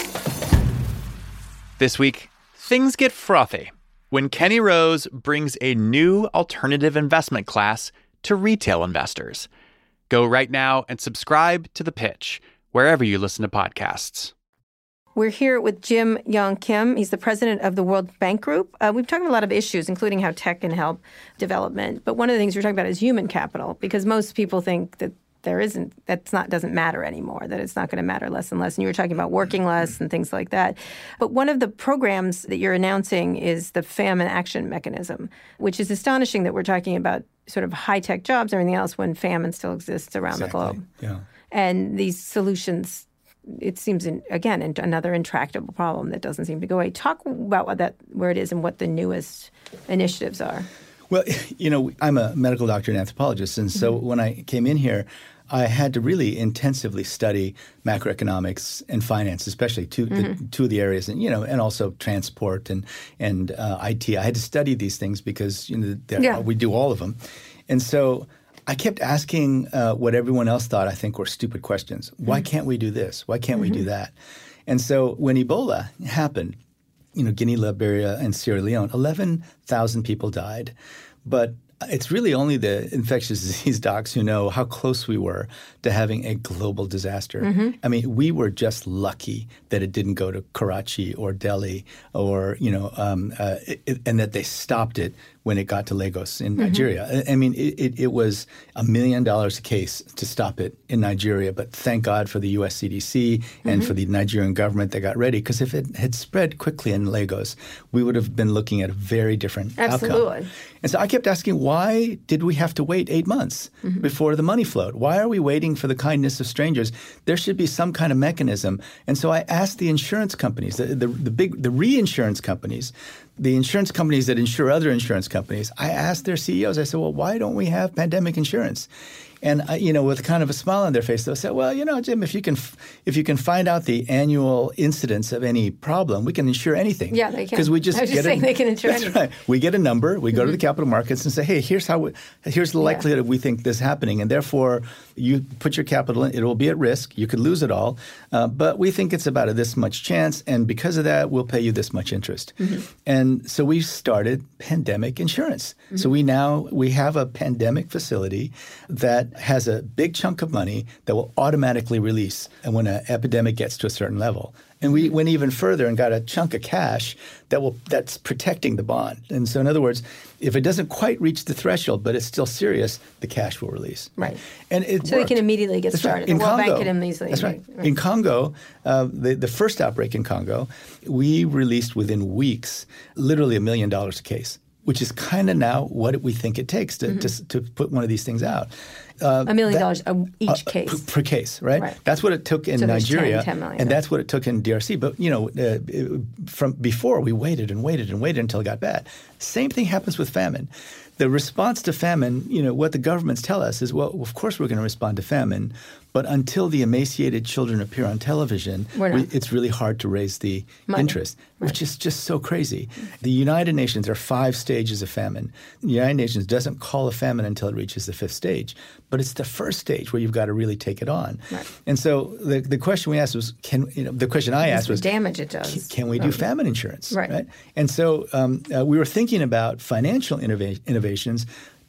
This week, things get frothy when Kenny Rose brings a new alternative investment class to retail investors. Go right now and subscribe to The Pitch, wherever you listen to podcasts. We're here with Jim Yong Kim. He's the president of the World Bank Group. Uh, we've talked about a lot of issues, including how tech can help development. But one of the things we're talking about is human capital, because most people think that there isn't, that's not, doesn't matter anymore, that it's not going to matter less and less. And you were talking about working less and things like that. But one of the programs that you're announcing is the Famine Action Mechanism, which is astonishing that we're talking about sort of high-tech jobs and everything else when famine still exists around Exactly. the globe. Yeah. And these solutions, it seems, in, again, in another intractable problem that doesn't seem to go away. Talk about what that, where it is and what the newest initiatives are. Well, you know, I'm a medical doctor and anthropologist, and so mm-hmm. when I came in here, I had to really intensively study macroeconomics and finance, especially two, mm-hmm. the, two of the areas, and you know, and also transport and and uh, I T. I had to study these things because you know yeah. we do all of them, and so I kept asking uh, what everyone else thought I think were stupid questions. Mm-hmm. Why can't we do this? Why can't mm-hmm. we do that? And so when Ebola happened, you know, Guinea, Liberia, and Sierra Leone, eleven thousand people died, but it's really only the infectious disease docs who know how close we were to having a global disaster. Mm-hmm. I mean, we were just lucky that it didn't go to Karachi or Delhi or, you know, um, uh, it, and that they stopped it when it got to Lagos in mm-hmm. Nigeria. I, I mean, it, it, it was a million dollars a case to stop it in Nigeria, but thank God for the U S C D C mm-hmm. and for the Nigerian government that got ready, because if it had spread quickly in Lagos, we would have been looking at a very different Absolutely. outcome. And so I kept asking, why did we have to wait eight months mm-hmm. before the money flowed? Why are we waiting for the kindness of strangers? There should be some kind of mechanism. And so I asked the insurance companies, the, the, the big, the reinsurance companies, the insurance companies that insure other insurance companies, I asked their C E Os, I said, well, why don't we have pandemic insurance? And, uh, you know, with kind of a smile on their face, they'll say, well, you know, Jim, if you can f- if you can find out the annual incidence of any problem, we can insure anything. Yeah, they can. Because we just I was get just saying a, they can insure that's anything. Right. We get a number, we go mm-hmm. to the capital markets and say, hey, here's how we, here's the likelihood yeah. of we think this happening. And therefore, you put your capital in, it will be at risk. You could lose it all. Uh, but we think it's about a this much chance. And because of that, we'll pay you this much interest. Mm-hmm. And so we started pandemic insurance. Mm-hmm. So we now, we have a pandemic facility that has a big chunk of money that will automatically release and when an epidemic gets to a certain level. And we went even further and got a chunk of cash that will that's protecting the bond. And so in other words, if it doesn't quite reach the threshold, but it's still serious, the cash will release. Right. And it so worked. they can immediately get that's started. Right. In the World Congo, Bank can easily. That's right. right. In Congo, uh, the, the first outbreak in Congo, we released within weeks literally a million dollars a case, which is kind of now what we think it takes to, mm-hmm. to, to put one of these things out. Uh, a million that, dollars a, each uh, case. Per, per case, right? right? That's what it took in so Nigeria, ten, ten million, and right? that's what it took in D R C. But, you know, uh, it, from before we waited and waited and waited until it got bad. Same thing happens with famine. The response to famine, you know, what the governments tell us is, well, of course we're going to respond to famine, but until the emaciated children appear on television, we, it's really hard to raise the Money. interest, right. which is just so crazy. The United Nations, there are five stages of famine. The United Nations doesn't call a famine until it reaches the fifth stage, but it's the first stage where you've got to really take it on. Right. And so the the question we asked was, can you know, the question I asked was, the damage it does. Can, can we do famine insurance? Right. right? And so um, uh, we were thinking about financial innova- innovations.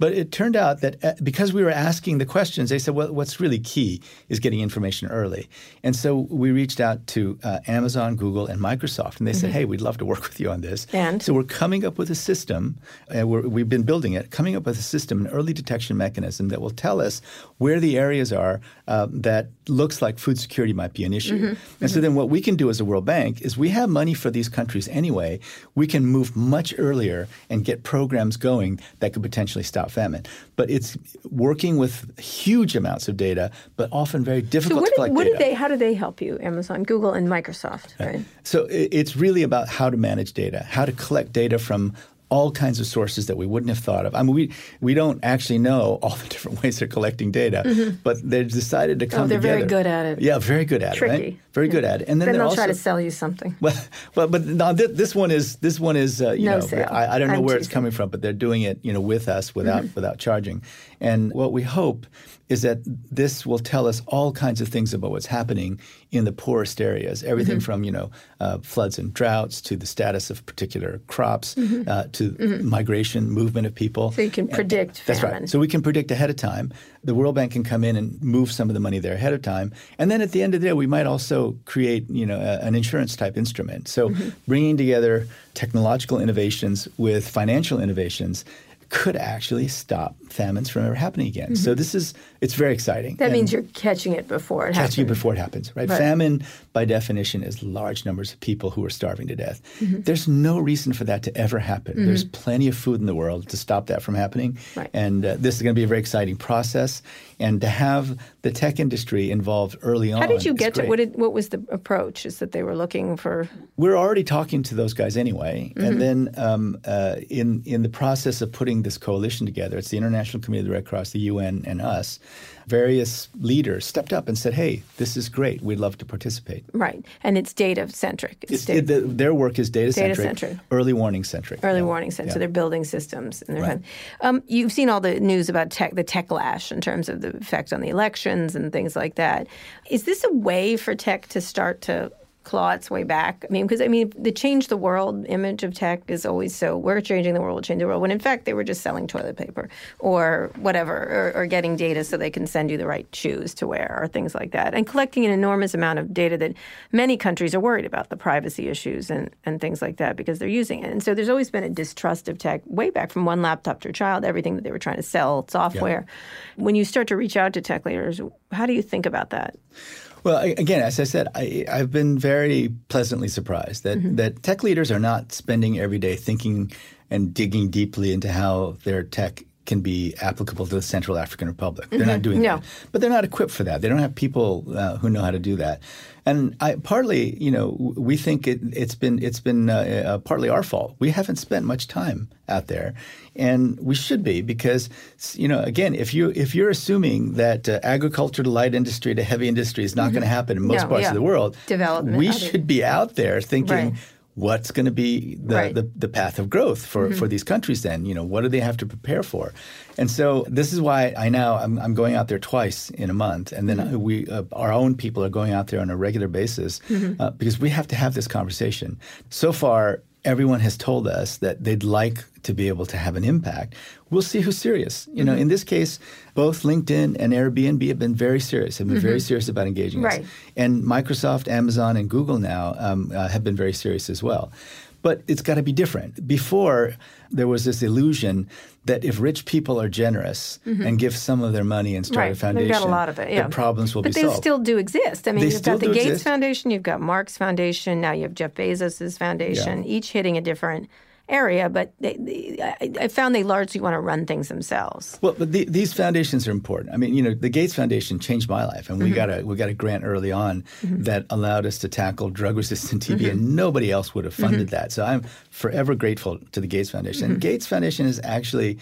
But it turned out that uh, because we were asking the questions, they said, well, what's really key is getting information early. And so we reached out to uh, Amazon, Google, and Microsoft, and they said, hey, we'd love to work with you on this. And? So we're coming up with a system, and we're, we've been building it, coming up with a system, an early detection mechanism that will tell us where the areas are uh, that looks like food security might be an issue. Mm-hmm. And mm-hmm. so then what we can do as a World Bank is we have money for these countries anyway. We can move much earlier and get programs going that could potentially stop famine. But it's working with huge amounts of data, but often very difficult so what to collect did, what data. Did they, how do they help you, Amazon, Google, and Microsoft? Right? Right. So it's really about how to manage data, how to collect data from all kinds of sources that we wouldn't have thought of. I mean, we we don't actually know all the different ways they're collecting data, mm-hmm. but they've decided to come oh, they're together. very good at it. Yeah, very good at Tricky. it. Right? Very good at it. And then, then they'll also, try to sell you something. Well, well but no, th- this one is this one is uh, you no know sale. I, I don't know I'm where teasing. it's coming from, but they're doing it you know with us without mm-hmm. without charging. And what we hope is that this will tell us all kinds of things about what's happening in the poorest areas, everything mm-hmm. from you know uh, floods and droughts to the status of particular crops mm-hmm. uh, to mm-hmm. migration, movement of people. So you can predict and, That's famine. right. So we can predict ahead of time. The World Bank can come in and move some of the money there ahead of time. And then at the end of the day, we might also create you know a, an insurance type instrument. So mm-hmm. bringing together technological innovations with financial innovations could actually stop famines from ever happening again. Mm-hmm. So this is – it's very exciting. That and means you're catching it before it happens. Catching it before it happens, right? right? Famine, by definition, is large numbers of people who are starving to death. Mm-hmm. There's no reason for that to ever happen. Mm-hmm. There's plenty of food in the world to stop that from happening. Right. And uh, this is going to be a very exciting process. And to have the tech industry involved early on How did you get to – what did what was the approach? Is that they were looking for – We're already talking to those guys anyway. Mm-hmm. And then um, uh, in, in the process of putting this coalition together, it's the International Committee of the Red Cross, the U N, and us, various leaders stepped up and said, hey, this is great. We'd love to participate. Right. And it's data-centric. It's It's, data- it, the, their work is data-centric, Data-centric. early warning-centric. Early yeah. warning centers. Yeah. So they're building systems. And they're Right. um, you've seen all the news about tech, the tech lash in terms of the effect on the elections and things like that. Is this a way for tech to start to claw its way back? I mean, because, I mean, the change the world image of tech is always so, we're changing the world, we'll change the world, when in fact they were just selling toilet paper or whatever, or, or getting data so they can send you the right shoes to wear or things like that, and collecting an enormous amount of data that many countries are worried about, the privacy issues and, and things like that, because they're using it. And so there's always been a distrust of tech way back from one laptop to a child, everything that they were trying to sell, software. Yeah. When you start to reach out to tech leaders, how do you think about that? Well, again, as I said, I, I've been very pleasantly surprised that, mm-hmm. that tech leaders are not spending every day thinking and digging deeply into how their tech can be applicable to the Central African Republic. They're mm-hmm. not doing no. that. But they're not equipped for that. They don't have people uh, who know how to do that. And I, partly, you know, we think it, it's been it's been uh, uh, partly our fault. We haven't spent much time out there, and we should be, because, you know, again, if you if you're assuming that uh, agriculture to light industry to heavy industry is not mm-hmm. going to happen in most no, parts yeah. of the world, Development, we other. should be out there thinking. Right. What's going to be the, right. the, the path of growth for, mm-hmm. for these countries then? You know, what do they have to prepare for? And so this is why I now I'm, I'm going out there twice in a month, and then mm-hmm. we uh, our own people are going out there on a regular basis mm-hmm. uh, because we have to have this conversation. So far, everyone has told us that they'd like to be able to have an impact. We'll see who's serious. You know, mm-hmm. in this case, both LinkedIn and Airbnb have been very serious, have been mm-hmm. very serious about engaging right. us. And Microsoft, Amazon, and Google now um, uh, have been very serious as well. But it's got to be different. Before, there was this illusion that if rich people are generous mm-hmm. and give some of their money and start right. a foundation, they've got a lot of it, yeah. the problems will but be solved. But they still do exist. I mean, they you've got the Gates exist. Foundation, you've got Mark's Foundation, now you have Jeff Bezos' foundation, yeah. each hitting a different area, but they, they, I, I found they largely want to run things themselves. Well, but the, these foundations are important. I mean, you know, the Gates Foundation changed my life, and we mm-hmm. got a we got a grant early on mm-hmm. that allowed us to tackle drug-resistant T B, mm-hmm. and nobody else would have funded mm-hmm. that. So I'm forever grateful to the Gates Foundation. Mm-hmm. And Gates Foundation is actually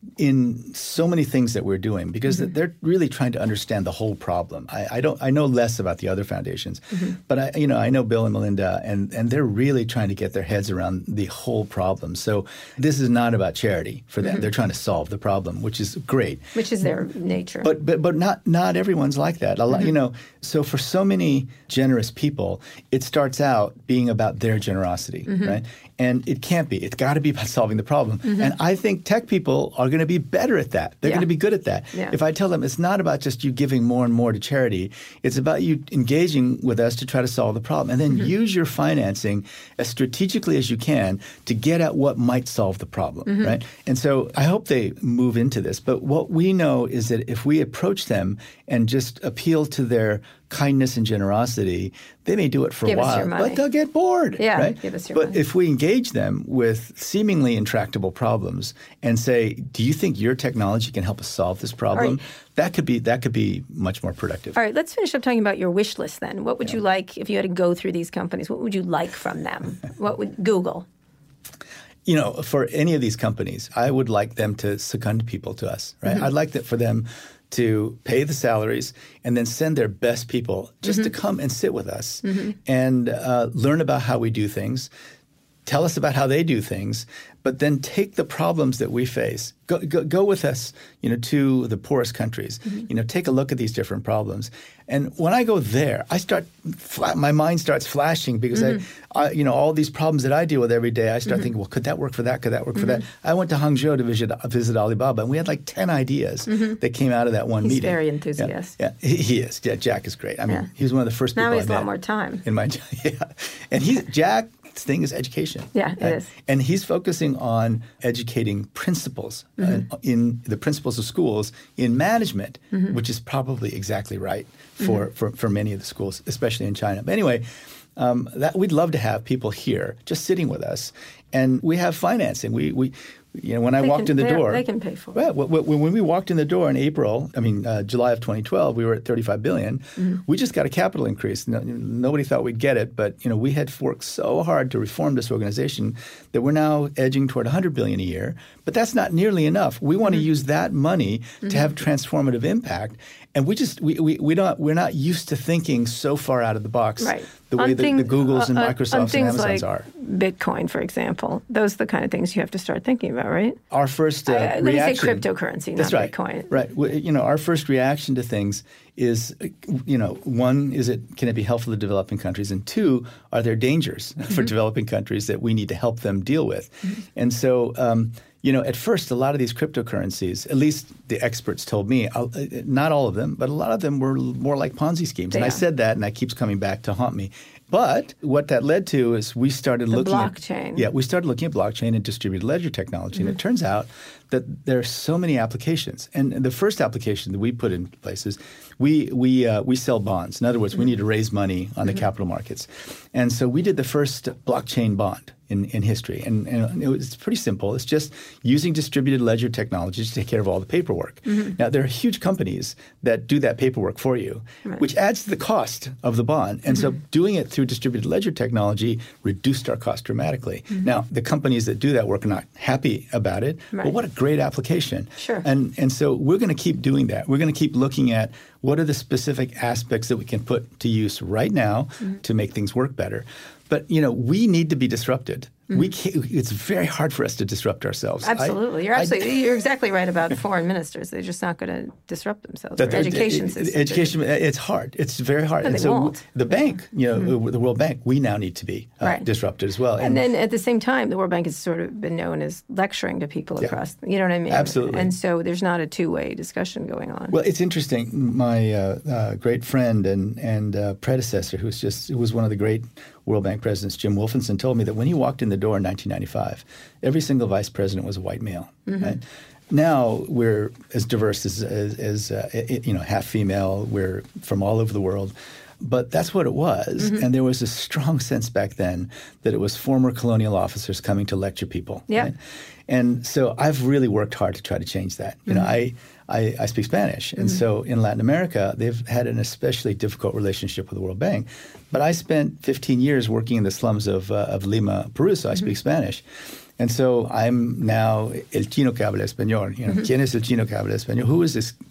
in so many things that we're doing because mm-hmm. they're really trying to understand the whole problem. I, I don't. I know less about the other foundations, mm-hmm. but I, you know, I know Bill and Melinda, and and they're really trying to get their heads around the whole problem. So this is not about charity for them. Mm-hmm. They're trying to solve the problem, which is great. Which is their nature. But but but not not everyone's like that. A lot, mm-hmm. you know. So for so many generous people, it starts out being about their generosity, mm-hmm. right? And it can't be. It's got to be about solving the problem. Mm-hmm. And I think tech people are going to be better at that. They're Yeah. going to be good at that. Yeah. If I tell them it's not about just you giving more and more to charity, it's about you engaging with us to try to solve the problem. And then Mm-hmm. use your financing as strategically as you can to get at what might solve the problem, Mm-hmm. right? And so I hope they move into this. But what we know is that if we approach them and just appeal to their kindness and generosity, they may do it for Give a us while, your money. but they'll get bored, Yeah, right? give us your but money. if we engage them with seemingly intractable problems and say, "Do you think your technology can help us solve this problem?" right. That could be that could be much more productive. All right, let's finish up talking about your wish list then. What would you like if you had to go through these companies? What would you like from them? What would Google? You know, for any of these companies, I would like them to second people to us, right? Mm-hmm. I'd like that for them to pay the salaries and then send their best people just Mm-hmm. to come and sit with us and uh, learn about how we do things, tell us about how they do things, but then take the problems that we face. Go, go, go with us, you know, to the poorest countries. Mm-hmm. You know, take a look at these different problems. And when I go there, I start, fla- my mind starts flashing because Mm-hmm. I, I, you know, all these problems that I deal with every day, I start thinking, well, could that work for that? Could that work for that? Mm-hmm. I went to Hangzhou to visit, visit Alibaba, and we had like ten ideas that came out of that one Mm-hmm. He's meeting. very Yeah, enthusiastic. Yeah, he, he is. Yeah, Jack is great. I mean, Yeah. he was one of the first people Now he I has a met lot more time. in my yeah, and he's Jack. His thing is education. Yeah, it is. And he's focusing on educating principals Mm-hmm. uh, in the principals of schools in management, Mm-hmm. which is probably exactly right for, for, for many of the schools, especially in China. But anyway, um, that we'd love to have people here just sitting with us, and we have financing. We we. You know, when I They walked can- in the they- door, they can pay for it. Well, when when we walked in the door in April, I mean uh, July of twenty twelve, we were at thirty-five billion dollars. Mm-hmm. We just got a capital increase. No, nobody thought we'd get it, but you know we had worked so hard to reform this organization that we're now edging toward one hundred billion dollars a year. But that's not nearly enough. We want to Mm-hmm. use that money to have transformative impact, and we just we we we don't we're not used to thinking so far out of the box Right. the way On that thing- the Googles and uh, uh, Microsofts on and things Amazons like are. Bitcoin, for example. Those are the kind of things you have to start thinking about, right? Our first uh, Uh, let me say reaction, cryptocurrency, That's not right. Bitcoin. Right. We- You know, our first reaction to things is, uh, you know, one, is it can it be helpful to developing countries, and two, are there dangers Mm-hmm. for developing countries that we need to help them deal with? And so, um, you know, at first, a lot of these cryptocurrencies, at least the experts told me, uh, not all of them, but a lot of them were more like Ponzi schemes. And I Yeah. said that, and that keeps coming back to haunt me. But what that led to is we started The looking blockchain. at yeah, we started looking at blockchain and distributed ledger technology, and it turns out that there are so many applications. And the first application that we put in place is we we uh, we sell bonds. In other words, we need to raise money on the capital markets, and so we did the first blockchain bond in, in history. And, and it was it's pretty simple. It's just using distributed ledger technology to take care of all the paperwork. Now there are huge companies that do that paperwork for you, which adds to the cost of the bond. And so doing it through distributed ledger technology reduced our cost dramatically. Now the companies that do that work are not happy about it, but Right. what a great application. Sure. And and so we're going to keep doing that. We're going to keep looking at what are the specific aspects that we can put to use right now to make things work better. But you know, we need to be disrupted. We can't, it's very hard for us to disrupt ourselves. I- Absolutely. You're I- absolutely you're exactly right about foreign ministers. They're just not going to disrupt themselves. that Or the- education it- systems. Education, it's hard. It's very hard. No, and they so won't. the bank, you know, the World Bank, we now need to be uh, Right. disrupted as well. And then at the same time, the World Bank has sort of been known as lecturing to people Yeah. across. You know what I mean? Absolutely. And so there's not a two-way discussion going on. Well, it's interesting. My uh, uh, great friend and and uh, predecessor, who was just who was one of the great World Bank presidents, Jim Wolfenson, told me that when he walked in the door in nineteen ninety-five, every single vice president was a white male. Mm-hmm. Right? Now we're as diverse as, as, as uh, it, you know, half female. We're from all over the world. But that's what it was. Mm-hmm. And there was a strong sense back then that it was former colonial officers coming to lecture people. Yeah. Right? And so I've really worked hard to try to change that. You know, I, I, I speak Spanish. And so in Latin America, they've had an especially difficult relationship with the World Bank. But I spent fifteen years working in the slums of, uh, of Lima, Peru, so I speak Spanish. And so I'm now el chino que habla español. You know, ¿quién es el chino que habla español? Who is this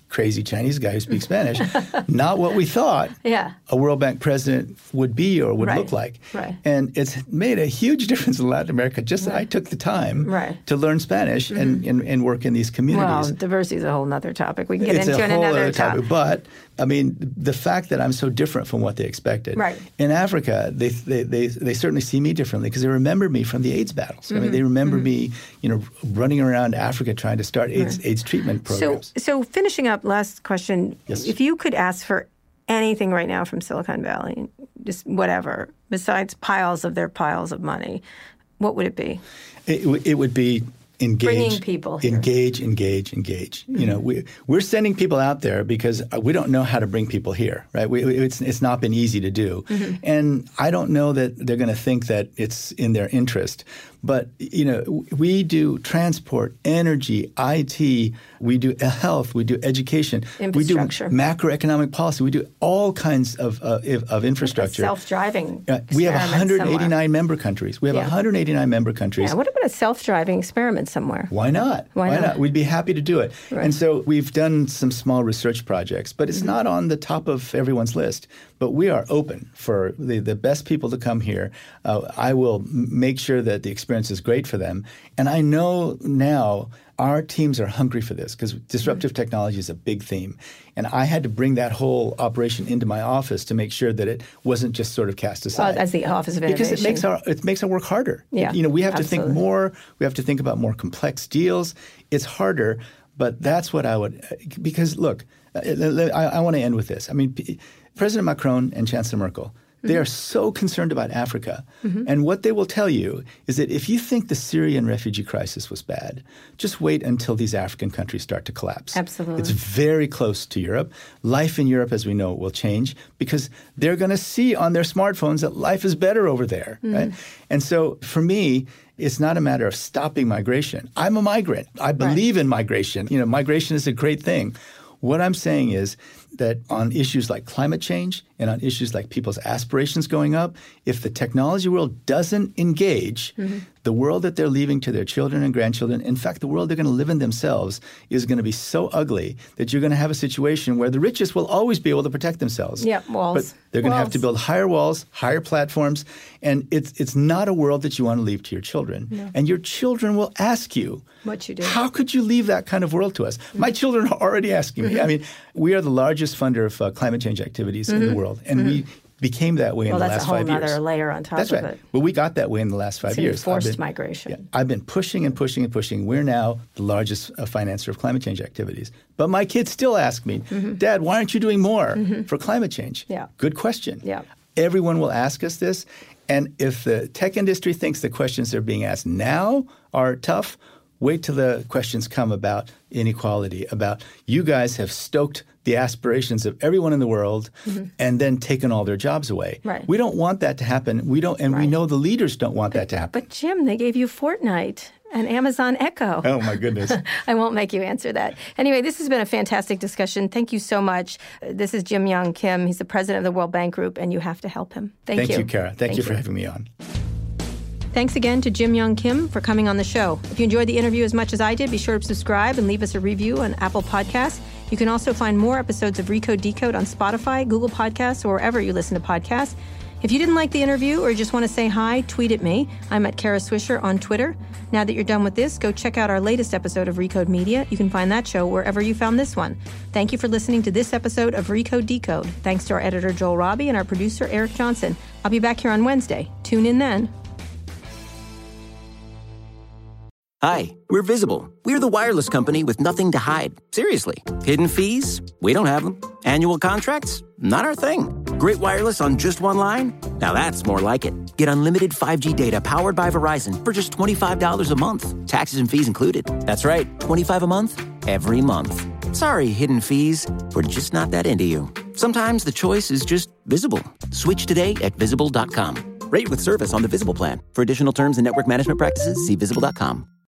crazy Chinese guy who speaks Spanish. Not what we thought yeah. a World Bank president would be or would right. look like. Right. And it's made a huge difference in Latin America just right. that I took the time right. to learn Spanish mm-hmm. and, and, and work in these communities. Well, diversity is a whole other topic. We can get it's into a in whole another other topic. topic. But, I mean, the fact that I'm so different from what they expected. Right. In Africa, they they, they, they certainly see me differently because they remember me from the AIDS battles. Mm-hmm. I mean, they remember mm-hmm. me, you know, running around Africa trying to start AIDS, right. AIDS treatment programs. So, so finishing up, last question. Yes. If you could ask for anything right now from Silicon Valley, just whatever, besides piles of their piles of money, what would it be? It, it would be engage, bringing people here. engage, engage, engage. Mm-hmm. You know, we we're sending people out there because we don't know how to bring people here, right? We, it's it's not been easy to do, mm-hmm. and I don't know that they're going to think that it's in their interest. But you know, we do transport, energy, I T, we do health, we do education, we do macroeconomic policy, we do all kinds of uh, of infrastructure. Self-driving. Uh, we have one hundred eighty-nine somewhere. member countries. We have yeah. one hundred eighty-nine member countries. Yeah. What about a self-driving experiment somewhere? Why not? Why, Why not? not? We'd be happy to do it. Right. And so we've done some small research projects, but it's mm-hmm. not on the top of everyone's list. But we are open for the, the best people to come here. Uh, I will make sure that the experience is great for them. And I know now our teams are hungry for this because disruptive mm-hmm. technology is a big theme. And I had to bring that whole operation into my office to make sure that it wasn't just sort of cast aside. Well, as the Office of Innovation. Because it makes our it makes our work harder. Yeah, you know, we have absolutely. to think more. We have to think about more complex deals. It's harder, but that's what I would – because, look, I, I want to end with this. I mean, President Macron and Chancellor Merkel, they are so concerned about Africa. Mm-hmm. And what they will tell you is that if you think the Syrian refugee crisis was bad, just wait until these African countries start to collapse. Absolutely. It's very close to Europe. Life in Europe, as we know, will change because they're going to see on their smartphones that life is better over there. Mm-hmm. Right? And so for me, it's not a matter of stopping migration. I'm a migrant. I believe right. in migration. You know, migration is a great thing. What I'm saying is that on issues like climate change and on issues like people's aspirations going up, if the technology world doesn't engage, mm-hmm. the world that they're leaving to their children and grandchildren, in fact, the world they're going to live in themselves is going to be so ugly that you're going to have a situation where the richest will always be able to protect themselves. Yeah, walls. But they're going walls. to have to build higher walls, higher platforms, and it's it's not a world that you want to leave to your children. No. And your children will ask you, what you do. How could you leave that kind of world to us? Mm-hmm. My children are already asking me. I mean, we are the largest funder of uh, climate change activities mm-hmm. in the world, and mm-hmm. we became that way well, in the last five years. Well, that's a whole other layer on top that's of right. it. But we got that way in the last five it's years. Forced I've been, migration. Yeah, I've been pushing and pushing and pushing. We're now the largest uh, financer of climate change activities. But my kids still ask me, mm-hmm. Dad, why aren't you doing more mm-hmm. for climate change? Yeah. Good question. Yeah. Everyone will ask us this. And if the tech industry thinks the questions they're being asked now are tough, wait till the questions come about inequality, about you guys have stoked the aspirations of everyone in the world mm-hmm. and then taken all their jobs away. Right. We don't want that to happen. We don't, and right. we know the leaders don't want but, that to happen. But Jim, they gave you Fortnite and Amazon Echo. Oh, my goodness. I won't make you answer that. Anyway, this has been a fantastic discussion. Thank you so much. This is Jim Young Kim. He's the president of the World Bank Group, and you have to help him. Thank, Thank you. Thank you, Kara. Thank, Thank you for you. having me on. Thanks again to Jim Young Kim for coming on the show. If you enjoyed the interview as much as I did, be sure to subscribe and leave us a review on Apple Podcasts. You can also find more episodes of Recode Decode on Spotify, Google Podcasts, or wherever you listen to podcasts. If you didn't like the interview or just want to say hi, tweet at me. I'm at Kara Swisher on Twitter. Now that you're done with this, go check out our latest episode of Recode Media. You can find that show wherever you found this one. Thank you for listening to this episode of Recode Decode. Thanks to our editor, Joel Robbie, and our producer, Eric Johnson. I'll be back here on Wednesday. Tune in then. Hi, we're Visible. We're the wireless company with nothing to hide. Seriously. Hidden fees? We don't have them. Annual contracts? Not our thing. Great wireless on just one line? Now that's more like it. Get unlimited five G data powered by Verizon for just twenty-five dollars a month. Taxes and fees included. That's right, twenty-five dollars a month, every month. Sorry, hidden fees. We're just not that into you. Sometimes the choice is just Visible. Switch today at visible dot com. Rate with service on the Visible plan. For additional terms and network management practices, see visible dot com.